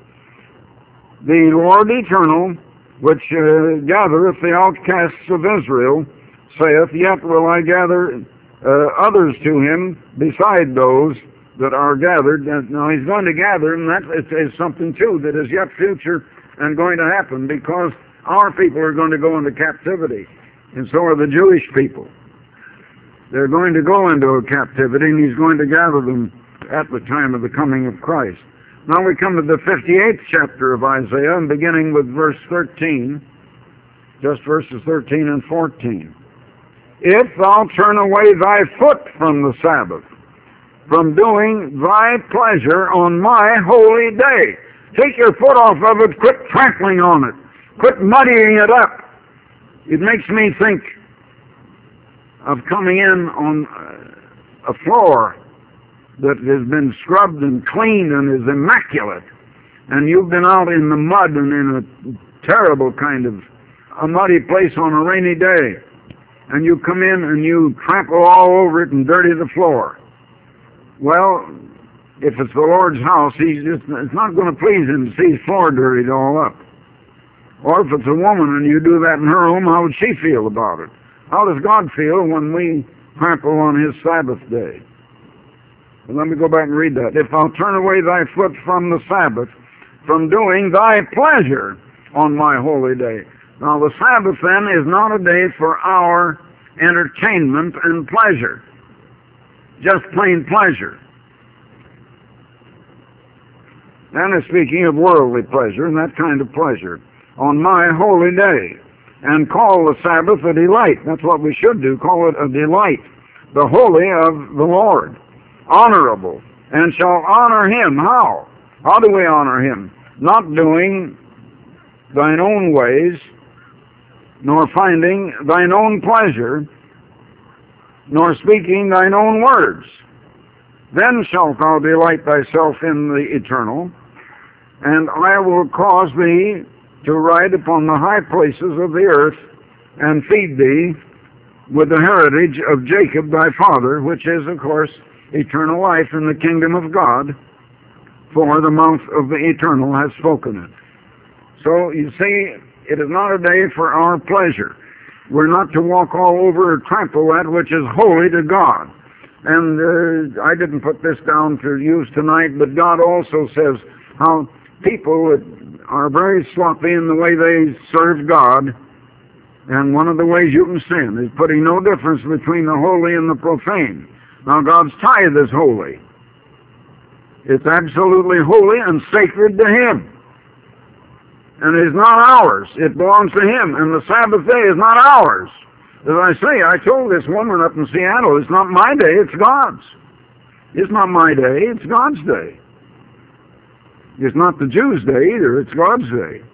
The Lord Eternal, which gathereth the outcasts of Israel, saith, Yet will I gather others to him beside those that are gathered. Now he's going to gather, and that is something too that is yet future and going to happen, because our people are going to go into captivity, and so are the Jewish people. They're going to go into a captivity, and he's going to gather them at the time of the coming of Christ. Now we come to the 58th chapter of Isaiah, and beginning with verse 13, just verses 13 and 14. If thou turn away thy foot from the Sabbath, from doing thy pleasure on my holy day. Take your foot off of it, quit trampling on it, quit muddying it up. It makes me think of coming in on a floor that has been scrubbed and cleaned and is immaculate, and you've been out in the mud and in a terrible kind of a muddy place on a rainy day, and you come in and you trample all over it and dirty the floor. Well, if it's the Lord's house, it's not going to please him to see his floor dirtied all up. Or if it's a woman and you do that in her home, how would she feel about it? How does God feel when we trample on his Sabbath day? And let me go back and read that. If thou turn away thy foot from the Sabbath, from doing thy pleasure on my holy day. Now the Sabbath then is not a day for our entertainment and pleasure. Just plain pleasure. And it's speaking of worldly pleasure and that kind of pleasure. On my holy day. And call the Sabbath a delight. That's what we should do. Call it a delight. The holy of the Lord. Honorable. And shall honor him. How? How do we honor him? Not doing thine own ways, nor finding thine own pleasure, nor speaking thine own words. Then shalt thou delight thyself in the eternal, and I will cause thee to ride upon the high places of the earth, and feed thee with the heritage of Jacob thy father, which is, of course, eternal life in the kingdom of God, for the mouth of the eternal has spoken it. So, you see, it is not a day for our pleasure. We're not to walk all over or trample that which is holy to God. And I didn't put this down to use tonight, but God also says how people are very sloppy in the way they serve God. And one of the ways you can sin is putting no difference between the holy and the profane. Now, God's tithe is holy. It's absolutely holy and sacred to him. And it is not ours. It belongs to him. And the Sabbath day is not ours. As I say, I told this woman up in Seattle, it's not my day, it's God's. It's not my day, it's God's day. It's not the Jews' day either, it's God's day.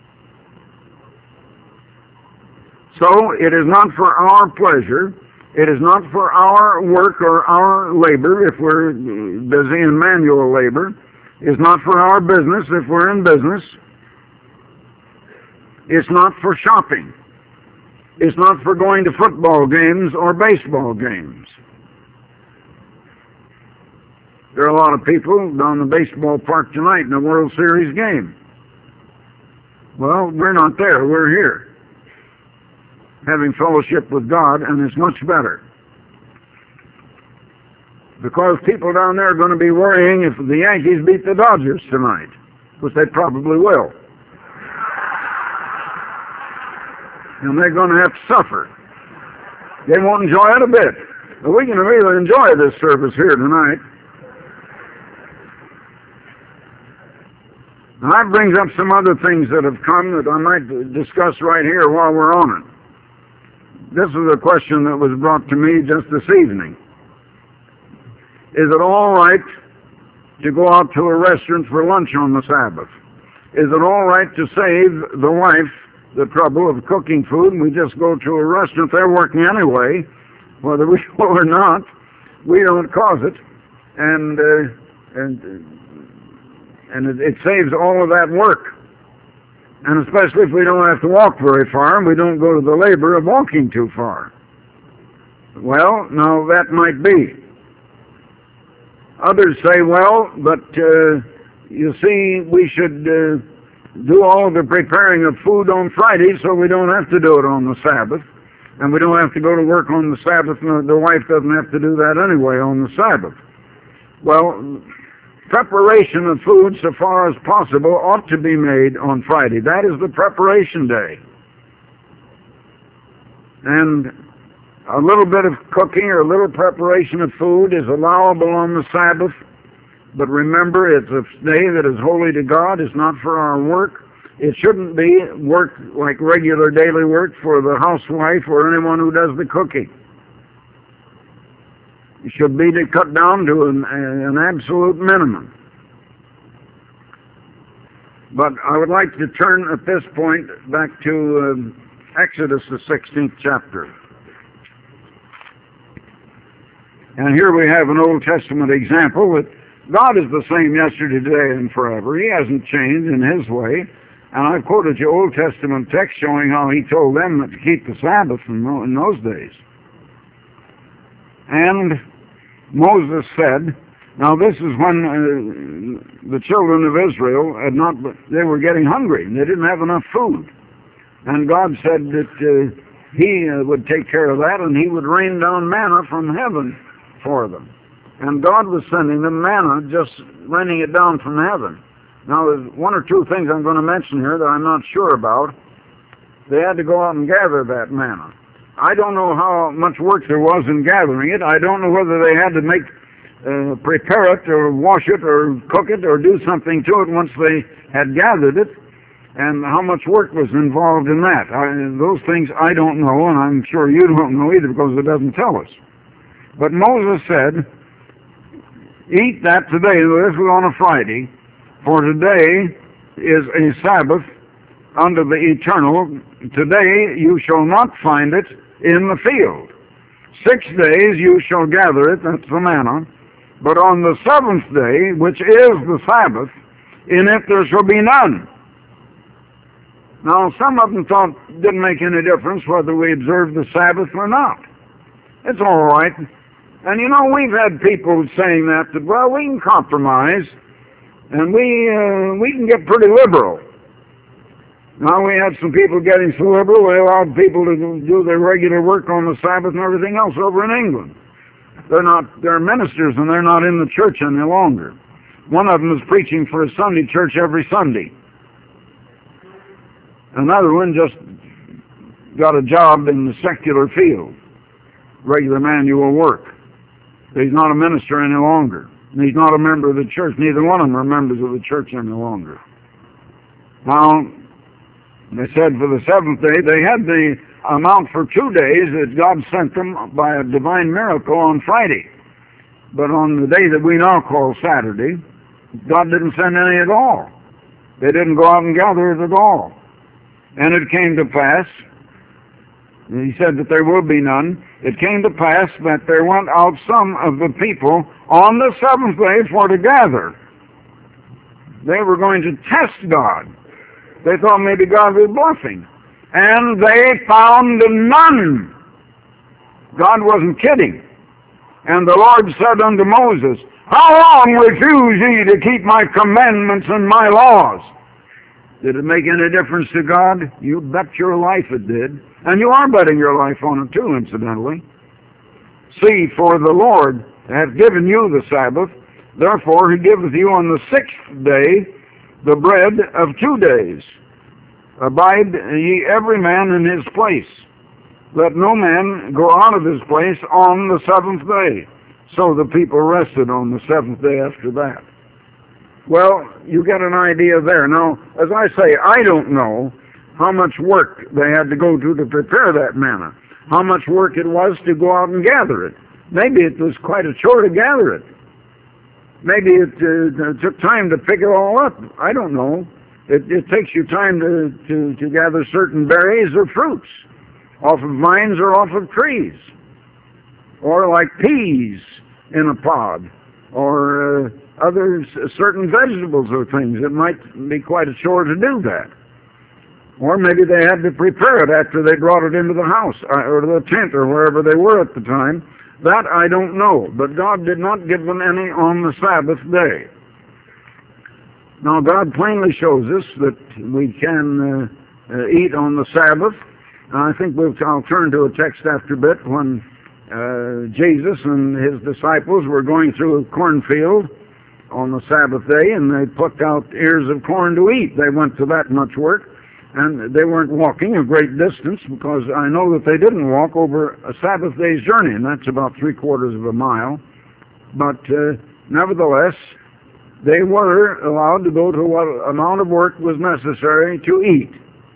So, it is not for our pleasure. It is not for our work or our labor if we're busy in manual labor. It's not for our business if we're in business. It's not for shopping. It's not for going to football games or baseball games. There are a lot of people down the baseball park tonight in the World Series game. Well, we're not there. We're here, having fellowship with God, and it's much better. Because people down there are going to be worrying if the Yankees beat the Dodgers tonight, which they probably will. And they're going to have to suffer. They won't enjoy it a bit. But we can really enjoy this service here tonight. And that brings up some other things that have come that I might discuss right here while we're on it. This is a question that was brought to me just this evening. Is it all right to go out to a restaurant for lunch on the Sabbath? Is it all right to save the wife the trouble of cooking food, and we just go to a restaurant? They're working anyway, whether we go or not. We don't cause it, and it saves all of that work. And especially if we don't have to walk very far, and we don't go to the labor of walking too far. Well, now that might be. Others say, well, but you see, we should do all the preparing of food on Friday so we don't have to do it on the Sabbath. And we don't have to go to work on the Sabbath, and the wife doesn't have to do that anyway on the Sabbath. Well, preparation of food, so far as possible, ought to be made on Friday. That is the preparation day. And a little bit of cooking or a little preparation of food is allowable on the Sabbath. But remember, it's a day that is holy to God. It's not for our work. It shouldn't be work like regular daily work for the housewife or anyone who does the cooking. It should be to cut down to an absolute minimum. But I would like to turn at this point back to Exodus, the 16th chapter. And here we have an Old Testament example that God is the same yesterday, today, and forever. He hasn't changed in His way. And I've quoted you Old Testament text showing how He told them to keep the Sabbath in those days. And Moses said, now this is when the children of Israel they were getting hungry. They didn't have enough food. And God said that He would take care of that, and He would rain down manna from heaven for them. And God was sending them manna, just raining it down from heaven. Now, there's one or two things I'm going to mention here that I'm not sure about. They had to go out and gather that manna. I don't know how much work there was in gathering it. I don't know whether they had to prepare it or wash it or cook it or do something to it once they had gathered it, and how much work was involved in that. Those things I don't know, and I'm sure you don't know either because it doesn't tell us. But Moses said, eat that today. This was on a Friday. For today is a Sabbath under the eternal. Today you shall not find it in the field. 6 days you shall gather it, that's the manna. But on the 7th day, which is the Sabbath, in it there shall be none. Now some of them thought it didn't make any difference whether we observed the Sabbath or not. It's all right. And you know, we've had people saying that well, we can compromise. And we can get pretty liberal. Now we had some people getting so liberal, they allowed people to do their regular work on the Sabbath and everything else over in England. They're ministers and they're not in the church any longer. One of them is preaching for a Sunday church every Sunday. Another one just got a job in the secular field, regular manual work. He's not a minister any longer. And he's not a member of the church. Neither one of them are members of the church any longer. Now, they said for the 7th day, they had the amount for 2 days that God sent them by a divine miracle on Friday. But on the day that we now call Saturday, God didn't send any at all. They didn't go out and gather it at all. And it came to pass, He said that there will be none. It came to pass that there went out some of the people on the 7th day for to gather. They were going to test God. They thought maybe God was bluffing. And they found none. God wasn't kidding. And the Lord said unto Moses, how long refuse ye to keep my commandments and my laws? Did it make any difference to God? You bet your life it did. And you are betting your life on it too, incidentally. See, for the Lord hath given you the Sabbath, therefore He giveth you on the 6th day the bread of 2 days. Abide ye every man in his place. Let no man go out of his place on the 7th day. So the people rested on the 7th day after that. Well, you get an idea there. Now, as I say, I don't know how much work they had to go to prepare that manna, how much work it was to go out and gather it. Maybe it was quite a chore to gather it. Maybe it took time to pick it all up. I don't know. It takes you time to gather certain berries or fruits off of vines or off of trees, or like peas in a pod, or other certain vegetables or things. It might be quite a chore to do that. Or maybe they had to prepare it after they brought it into the house or the tent or wherever they were at the time. That I don't know. But God did not give them any on the Sabbath day. Now God plainly shows us that we can eat on the Sabbath I think I'll turn to a text after a bit when Jesus and his disciples were going through a cornfield on the Sabbath day, and they plucked out ears of corn to eat. They went to that much work, and they weren't walking a great distance, because I know that they didn't walk over a Sabbath day's journey, and that's about 3/4 of a mile. But nevertheless, they were allowed to go to what amount of work was necessary to eat.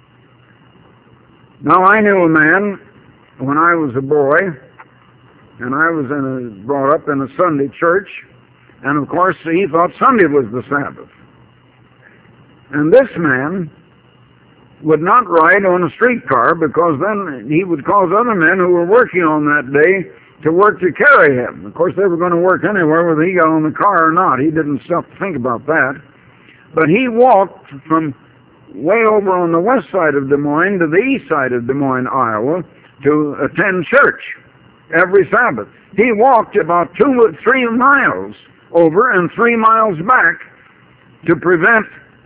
Now, I knew a man when I was a boy, and I was brought up in a Sunday church, and of course he thought Sunday was the Sabbath. And this man would not ride on a streetcar, because then he would cause other men who were working on that day to work to carry him. Of course, they were going to work anywhere, whether he got on the car or not. He didn't stop to think about that. But he walked from way over on the west side of Des Moines to the east side of Des Moines, Iowa, to attend church every Sabbath. He walked about 2 or 3 miles over and 3 miles back to prevent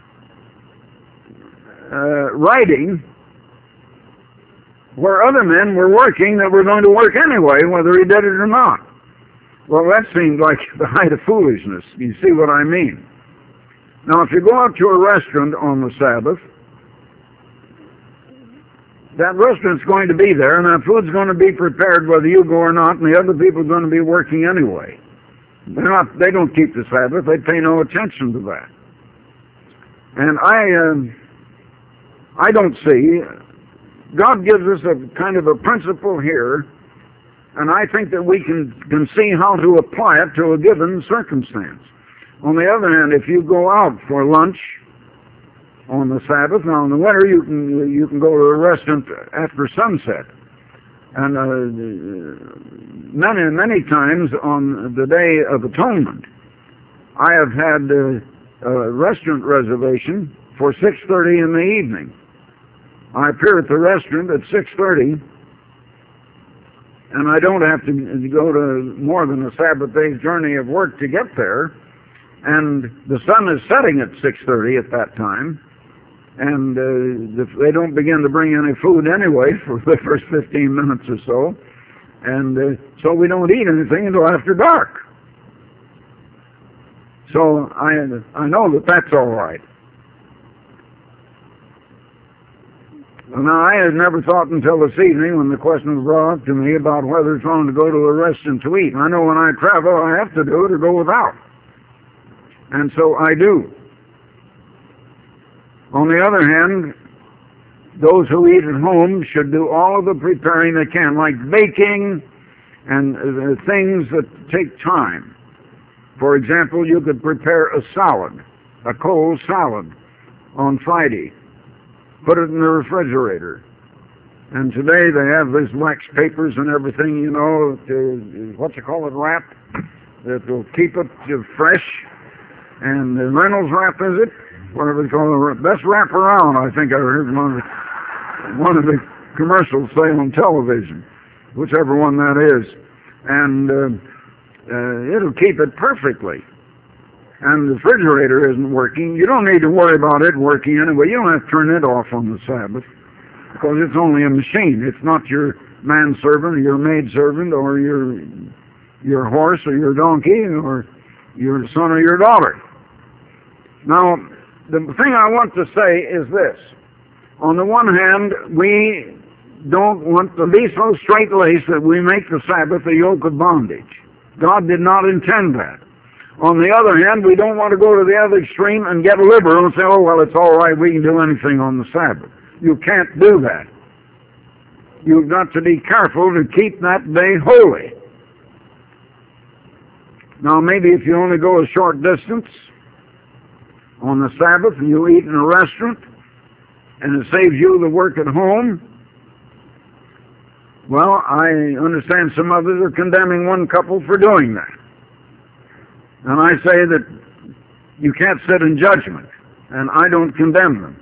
riding where other men were working that were going to work anyway, whether he did it or not. Well, that seemed like the height of foolishness. You see what I mean? Now, if you go out to a restaurant on the Sabbath, that restaurant's going to be there, and that food's going to be prepared whether you go or not, and the other people are going to be working anyway. They don't keep the Sabbath. They pay no attention to that. And I don't see, God gives us a kind of a principle here, and I think that we can see how to apply it to a given circumstance. On the other hand, if you go out for lunch on the Sabbath, now in the winter you can go to a restaurant after sunset, and many times on the Day of Atonement, I have had a restaurant reservation for 6:30 in the evening. I appear at the restaurant at 6:30, and I don't have to go to more than a Sabbath day's journey of work to get there. And the sun is setting at 6:30 at that time, and they don't begin to bring any food anyway for the first 15 minutes or so, and so we don't eat anything until after dark. So I know that that's all right. Now, I had never thought until this evening when the question was brought up to me about whether it's wrong to go to a restaurant to eat. And I know when I travel, I have to do it or go without. And so I do. On the other hand, those who eat at home should do all of the preparing they can, like baking and things that take time. For example, you could prepare a salad, a cold salad, on Friday. Put it in the refrigerator. And today they have these wax papers and everything, you know, wrap, that will keep it fresh. And the Reynolds wrap, is it? Whatever they call it. Best wrap around, I think I heard one of the commercials say on television, whichever one that is. And it'll keep it perfectly. And the refrigerator isn't working. You don't need to worry about it working anyway. You don't have to turn it off on the Sabbath, because it's only a machine. It's not your manservant or your maidservant or your horse or your donkey or your son or your daughter. Now, the thing I want to say is this. On the one hand, we don't want to be so straight-laced that we make the Sabbath a yoke of bondage. God did not intend that. On the other hand, we don't want to go to the other extreme and get liberal and say, oh, well, it's all right, we can do anything on the Sabbath. You can't do that. You've got to be careful to keep that day holy. Now, maybe if you only go a short distance on the Sabbath and you eat in a restaurant and it saves you the work at home, well, I understand some others are condemning one couple for doing that. And I say that you can't sit in judgment, and I don't condemn them.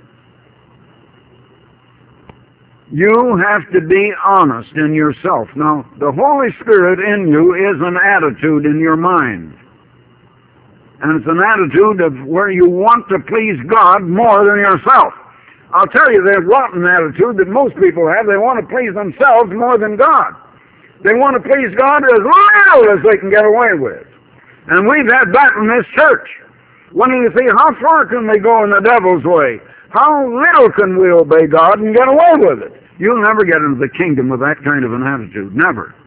You have to be honest in yourself. Now, the Holy Spirit in you is an attitude in your mind. And it's an attitude of where you want to please God more than yourself. I'll tell you, the rotten attitude that most people have, they want to please themselves more than God. They want to please God as little as they can get away with. And we've had that in this church. Wanting to see how far can we go in the devil's way? How little can we obey God and get away with it? You'll never get into the kingdom with that kind of an attitude. Never.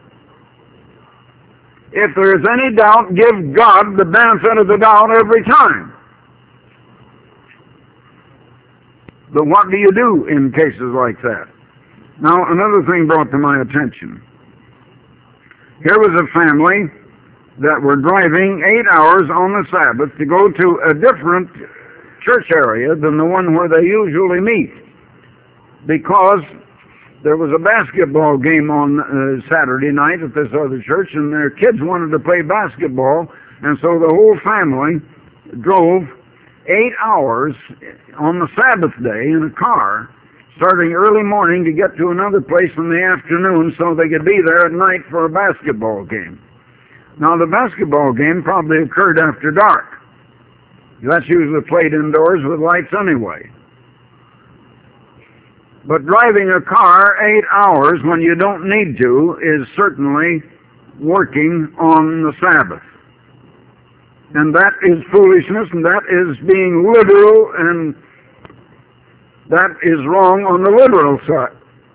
If there is any doubt, give God the benefit of the doubt every time. But what do you do in cases like that? Now, another thing brought to my attention. Here was a family that were driving 8 hours on the Sabbath to go to a different church area than the one where they usually meet, because there was a basketball game on Saturday night at this other church, and their kids wanted to play basketball, and so the whole family drove 8 hours on the Sabbath day in a car, starting early morning to get to another place in the afternoon so they could be there at night for a basketball game. Now, the basketball game probably occurred after dark. That's usually played indoors with lights anyway. But driving a car 8 hours when you don't need to is certainly working on the Sabbath. And that is foolishness, and that is being literal, and that is wrong on the literal side.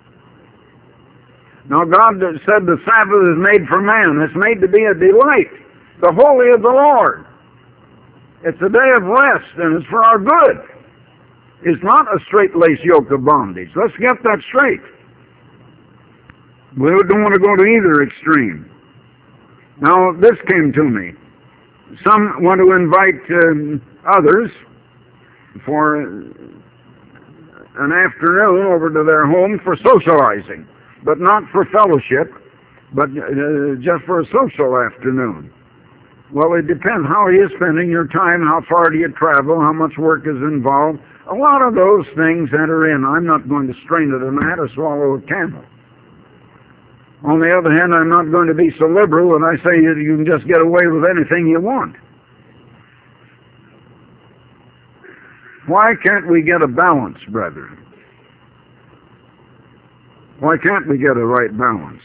Now, God said the Sabbath is made for man. It's made to be a delight, the holy of the Lord. It's a day of rest, and it's for our good. It's not a straight-laced yoke of bondage. Let's get that straight. We don't want to go to either extreme. Now, this came to me. Some want to invite others for an afternoon over to their home for socializing, but not for fellowship, but just for a social afternoon. Well, it depends. How are you spending your time? How far do you travel? How much work is involved? A lot of those things enter in. I'm not going to strain at a gnat or swallow a camel. On the other hand, I'm not going to be so liberal and I say you can just get away with anything you want. Why can't we get a balance, brethren? Why can't we get a right balance?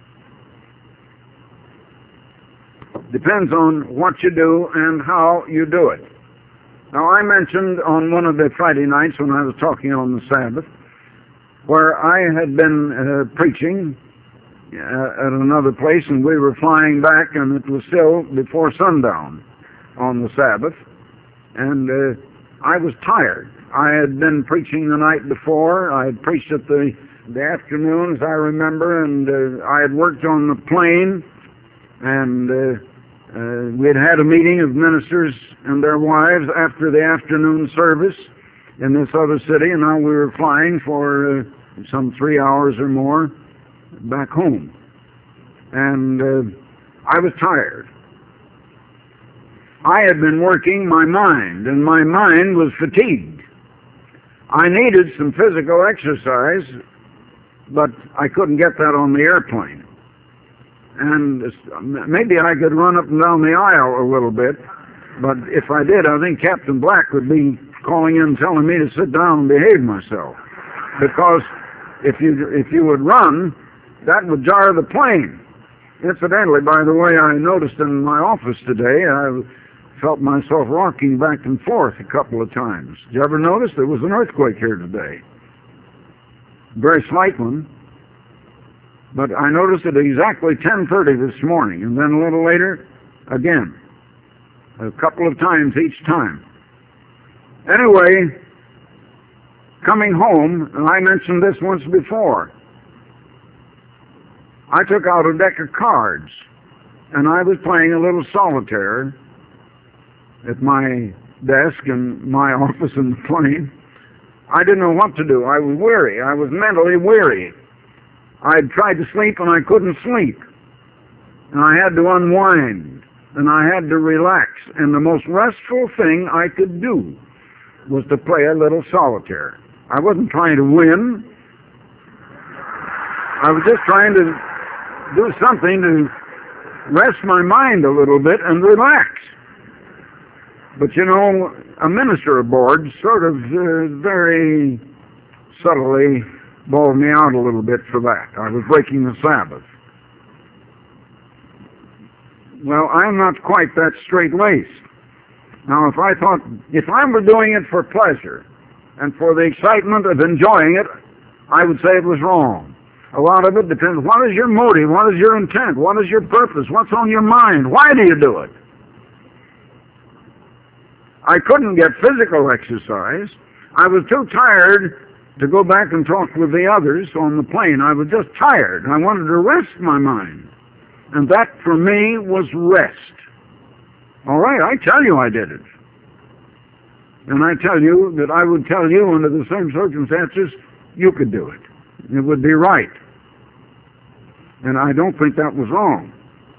Depends on what you do and how you do it. Now, I mentioned on one of the Friday nights when I was talking on the Sabbath, where I had been preaching at another place, and we were flying back, and it was still before sundown on the Sabbath, and I was tired. I had been preaching the night before. I had preached at the afternoons, I remember, and I had worked on the plane, and we had had a meeting of ministers and their wives after the afternoon service in this other city, and now we were flying for some 3 hours or more back home. And I was tired. I had been working my mind, and my mind was fatigued. I needed some physical exercise, but I couldn't get that on the airplane. And maybe I could run up and down the aisle a little bit, but if I did, I think Captain Black would be calling in telling me to sit down and behave myself. Because if you would run, that would jar the plane. Incidentally, by the way, I noticed in my office today, I felt myself rocking back and forth a couple of times. Did you ever notice there was an earthquake here today? Very slight one. But I noticed it exactly 10:30 this morning, and then a little later, again. A couple of times each time. Anyway, coming home, and I mentioned this once before, I took out a deck of cards, and I was playing a little solitaire at my desk in my office in the plane. I didn't know what to do. I was weary. I was mentally weary. I had tried to sleep and I couldn't sleep. And I had to unwind. And I had to relax. And the most restful thing I could do was to play a little solitaire. I wasn't trying to win. I was just trying to do something to rest my mind a little bit and relax. But you know, a minister aboard sort of very subtly bawled me out a little bit for that. I was breaking the Sabbath. Well, I'm not quite that straight-laced. Now, if I were doing it for pleasure and for the excitement of enjoying it, I would say it was wrong. A lot of it depends. What is your motive? What is your intent? What is your purpose? What's on your mind? Why do you do it? I couldn't get physical exercise. I was too tired to go back and talk with the others on the plane. I was just tired. I wanted to rest my mind. And that, for me, was rest. All right, I tell you I did it. And I tell you that I would tell you under the same circumstances, you could do it. It would be right. And I don't think that was wrong.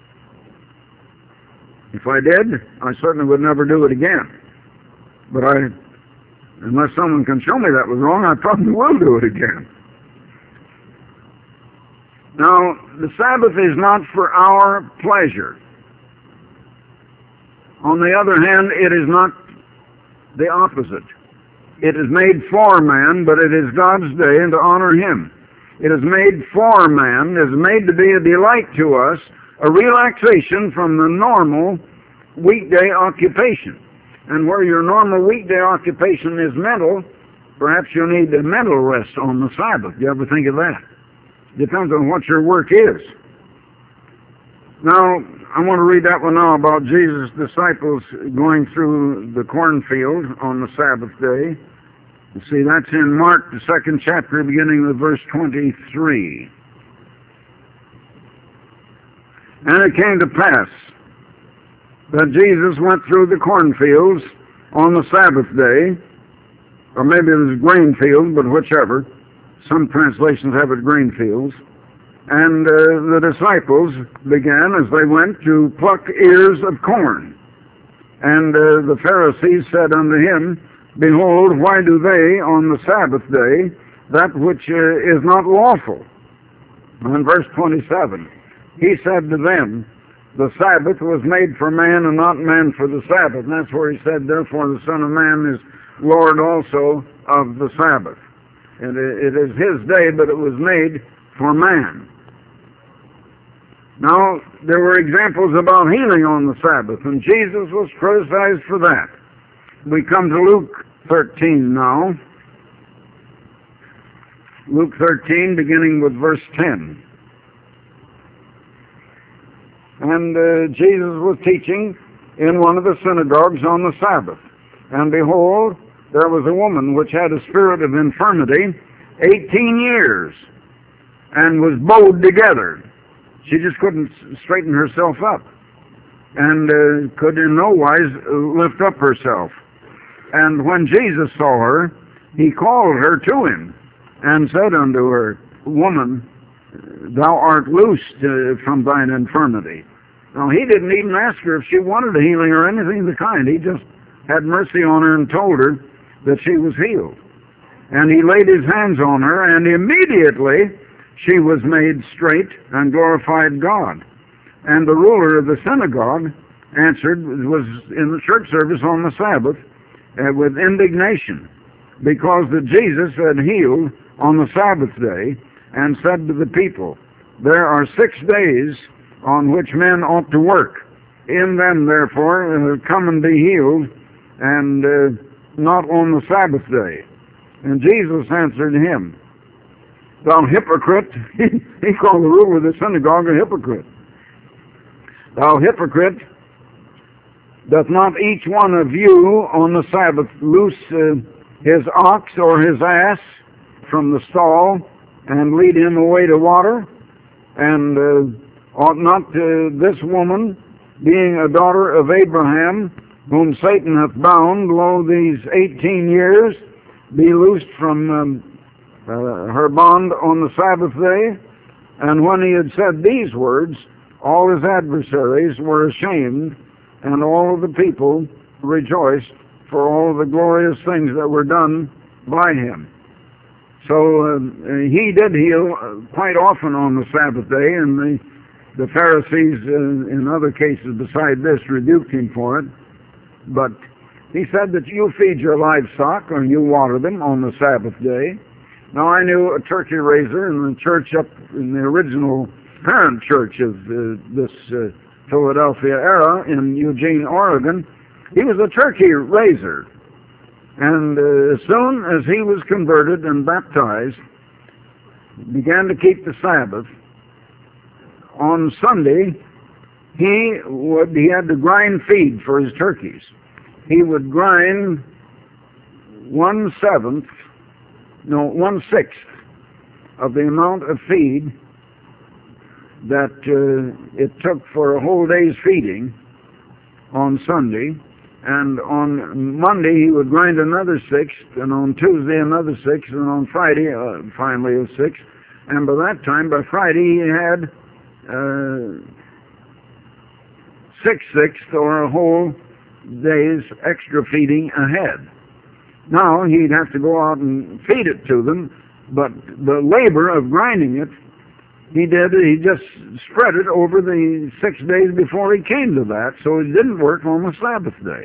If I did, I certainly would never do it again. But unless someone can show me that was wrong, I probably will do it again. Now, the Sabbath is not for our pleasure. On the other hand, it is not the opposite. It is made for man, but it is God's day and to honor Him. It is made for man, it is made to be a delight to us, a relaxation from the normal weekday occupation. And where your normal weekday occupation is mental, perhaps you need a mental rest on the Sabbath. Do you ever think of that? Depends on what your work is. Now, I want to read that one now about Jesus' disciples going through the cornfield on the Sabbath day. You see, that's in Mark, the 2nd chapter, beginning with verse 23. And it came to pass that Jesus went through the cornfields on the Sabbath day, or maybe it was grain field, but whichever. Some translations have it grain fields. And the disciples began, as they went, to pluck ears of corn. And the Pharisees said unto him, Behold, why do they on the Sabbath day that which is not lawful? And in verse 27, he said to them, The Sabbath was made for man, and not man for the Sabbath. And that's where he said, Therefore the Son of Man is Lord also of the Sabbath. And it is His day, but it was made for man. Now, there were examples about healing on the Sabbath, and Jesus was criticized for that. We come to Luke 13 now. Luke 13, beginning with verse 10. And Jesus was teaching in one of the synagogues on the Sabbath. And behold, there was a woman which had a spirit of infirmity 18 years, and was bowed together. She just couldn't straighten herself up, and could in no wise lift up herself. And when Jesus saw her, He called her to Him, and said unto her, Woman, thou art loosed from thine infirmity. Now, He didn't even ask her if she wanted a healing or anything of the kind. He just had mercy on her and told her that she was healed. And He laid His hands on her, and immediately she was made straight and glorified God. And the ruler of the synagogue answered, was in the church service on the Sabbath, with indignation, because that Jesus had healed on the Sabbath day, and said to the people, There are 6 days on which men ought to work. In them, therefore, come and be healed, and not on the Sabbath day. And Jesus answered him, Thou hypocrite. He called the ruler of the synagogue a hypocrite. Thou hypocrite, doth not each one of you on the Sabbath loose his ox or his ass from the stall and lead him away to water? And ought not this woman, being a daughter of Abraham, whom Satan hath bound, lo, these 18 years, be loosed from her bond on the Sabbath day? And when he had said these words, all his adversaries were ashamed, and all of the people rejoiced for all the glorious things that were done by him. So he did heal quite often on the Sabbath day, and the Pharisees, in other cases beside this, rebuked him for it. But he said that you feed your livestock, or you water them on the Sabbath day. Now, I knew a turkey raiser in the church up in the original parent church of this Philadelphia era in Eugene, Oregon. He was a turkey raiser. And as soon as he was converted and baptized, began to keep the Sabbath, on Sunday, he had to grind feed for his turkeys. He would grind 1/6 of the amount of feed that it took for a whole day's feeding on Sunday, and on Monday he would grind another 1/6, and on Tuesday another 1/6, and on Friday finally a 1/6, and by that time, by Friday, he had 6/6 or a whole day's extra feeding ahead. Now he'd have to go out and feed it to them, but the labor of grinding it, he just spread it over the 6 days before he came to that, so he didn't work on the Sabbath day.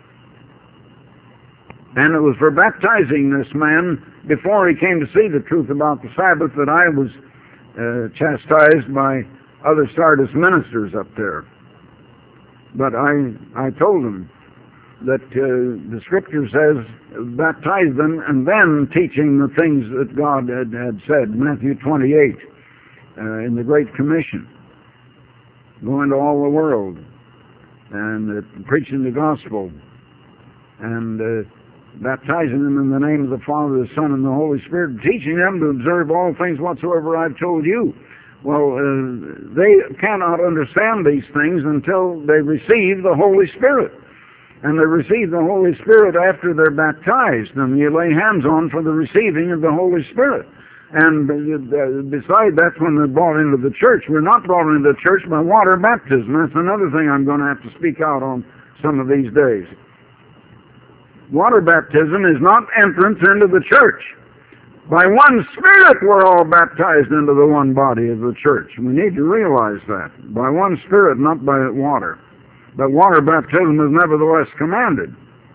And it was for baptizing this man before he came to see the truth about the Sabbath that I was chastised by other Sardis ministers up there. But I told him that the Scripture says, baptize them and then teaching the things that God had said, Matthew 28, in the Great Commission. Go into all the world and preaching the gospel and baptizing them in the name of the Father, the Son, and the Holy Spirit, teaching them to observe all things whatsoever I've told you. Well, they cannot understand these things until they receive the Holy Spirit. And they receive the Holy Spirit after they're baptized, and you lay hands on for the receiving of the Holy Spirit. And besides, that's when they're brought into the church. We're not brought into the church by water baptism. That's another thing I'm going to have to speak out on some of these days. Water baptism is not entrance into the church. By one Spirit we're all baptized into the one body of the church. We need to realize that. By one Spirit, not by water. But water baptism is nevertheless commanded.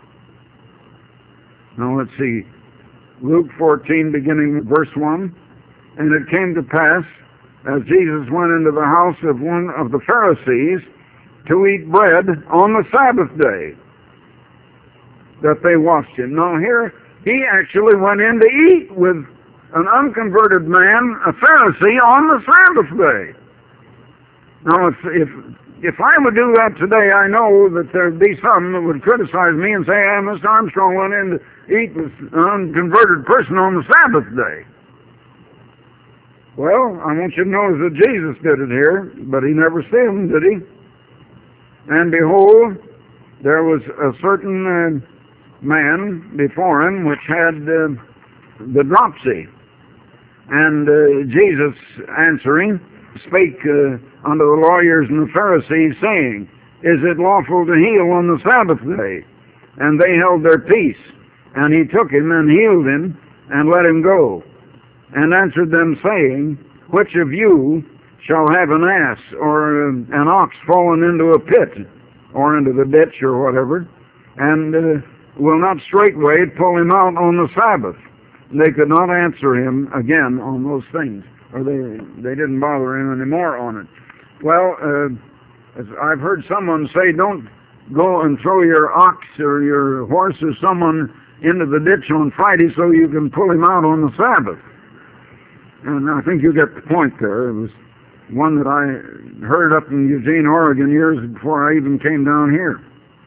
Now let's see. Luke 14, beginning with verse 1. And it came to pass, as Jesus went into the house of one of the Pharisees to eat bread on the Sabbath day, that they watched him. Now here, he actually went in to eat with an unconverted man, a Pharisee, on the Sabbath day. Now if I would do that today, I know that there'd be some that would criticize me and say, hey, Mr. Armstrong went in to eat with an unconverted person on the Sabbath day. Well, I want you to know that Jesus did it here, but he never sinned, did he? And behold, there was a certain man before him which had the dropsy. And Jesus, answering, spake unto the lawyers and the Pharisees, saying, Is it lawful to heal on the Sabbath day? And they held their peace. And he took him and healed him and let him go. And answered them, saying, Which of you shall have an ass or an ox fallen into a pit or into the ditch or whatever, and will not straightway pull him out on the Sabbath? They could not answer him again on those things, or they didn't bother him anymore on it. Well, as I've heard someone say, don't go and throw your ox or your horse or someone into the ditch on Friday so you can pull him out on the Sabbath. And I think you get the point there. It was one that I heard up in Eugene, Oregon years before I even came down here.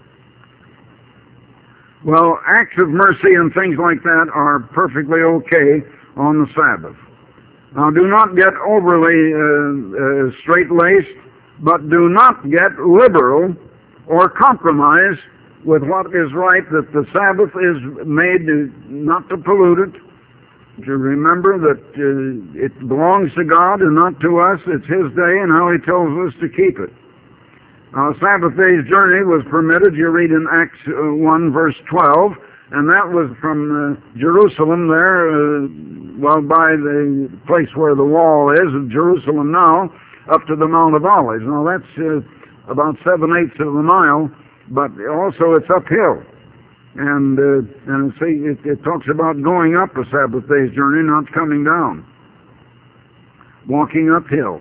Well, acts of mercy and things like that are perfectly okay on the Sabbath. Now, do not get overly straight-laced, but do not get liberal or compromise with what is right, that the Sabbath is made not to pollute it, to remember that it belongs to God and not to us. It's His day, and how He tells us to keep it. Now, Sabbath day's journey was permitted. You read in Acts 1, verse 12, and that was from Jerusalem there, by the place where the wall is of Jerusalem now, up to the Mount of Olives. Now, that's about 7/8 of a mile, but also it's uphill. And see, it talks about going up a Sabbath day's journey, not coming down. Walking uphill.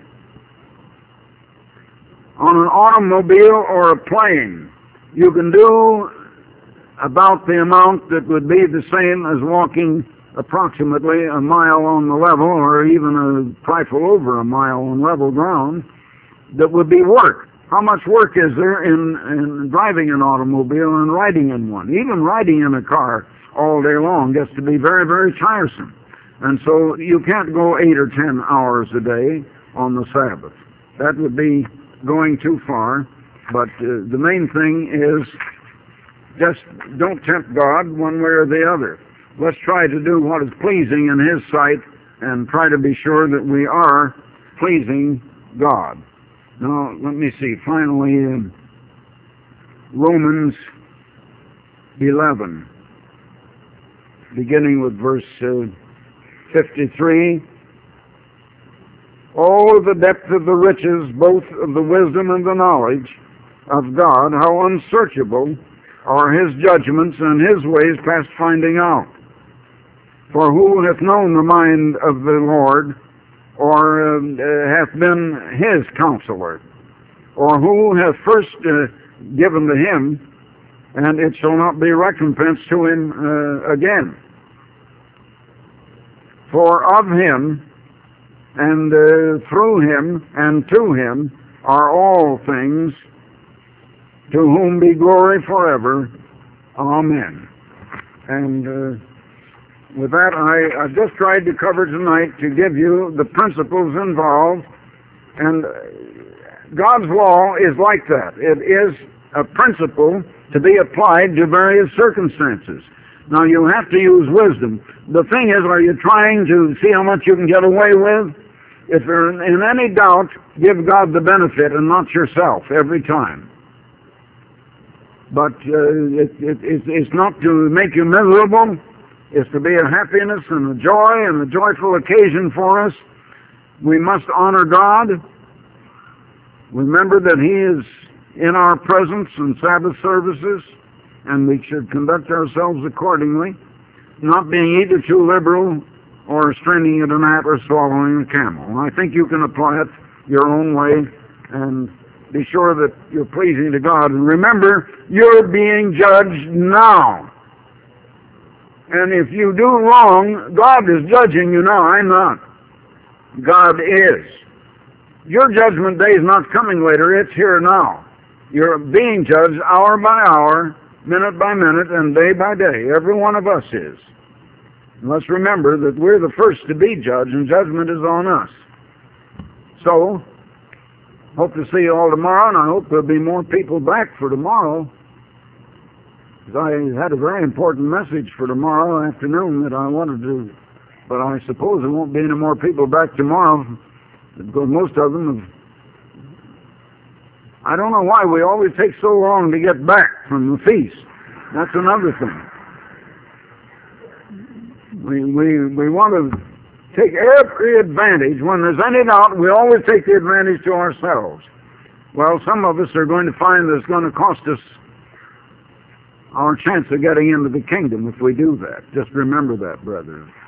On an automobile or a plane, you can do about the amount that would be the same as walking approximately a mile on the level, or even a trifle over a mile on level ground. That would be work. How much work is there in driving an automobile and riding in one? Even riding in a car all day long gets to be very, very tiresome. And so you can't go 8 or 10 hours a day on the Sabbath. That would be going too far. But the main thing is just don't tempt God one way or the other. Let's try to do what is pleasing in His sight and try to be sure that we are pleasing God. Now, let me see. Finally, Romans 11, beginning with verse 53. Oh, the depth of the riches, both of the wisdom and the knowledge of God, how unsearchable are His judgments and His ways past finding out. For who hath known the mind of the Lord, or hath been His counselor? Or who hath first given to Him, and it shall not be recompensed to Him again? For of Him, and through Him, and to Him are all things, to whom be glory forever. Amen. And with that, I've just tried to cover tonight to give you the principles involved. And God's law is like that. It is a principle to be applied to various circumstances. Now, you have to use wisdom. The thing is, are you trying to see how much you can get away with? If you're in any doubt, give God the benefit and not yourself every time. But it's not to make you miserable. It's to be a happiness and a joy and a joyful occasion for us. We must honor God. Remember that He is in our presence in Sabbath services, and we should conduct ourselves accordingly, not being either too liberal or straining at a gnat or swallowing a camel. I think you can apply it your own way and be sure that you're pleasing to God. And remember, you're being judged now. And if you do wrong, God is judging you now. I'm not. God is. Your judgment day is not coming later. It's here now. You're being judged hour by hour, minute by minute, and day by day. Every one of us is. And let's remember that we're the first to be judged, and judgment is on us. So, hope to see you all tomorrow, and I hope there'll be more people back for tomorrow. I had a very important message for tomorrow afternoon that I wanted to, but I suppose there won't be any more people back tomorrow, because most of them have. I don't know why we always take so long to get back from the feast. That's another thing. We want to take every advantage. When there's any doubt, we always take the advantage to ourselves. Well, some of us are going to find that it's going to cost us our chance of getting into the kingdom if we do that. Just remember that, brethren.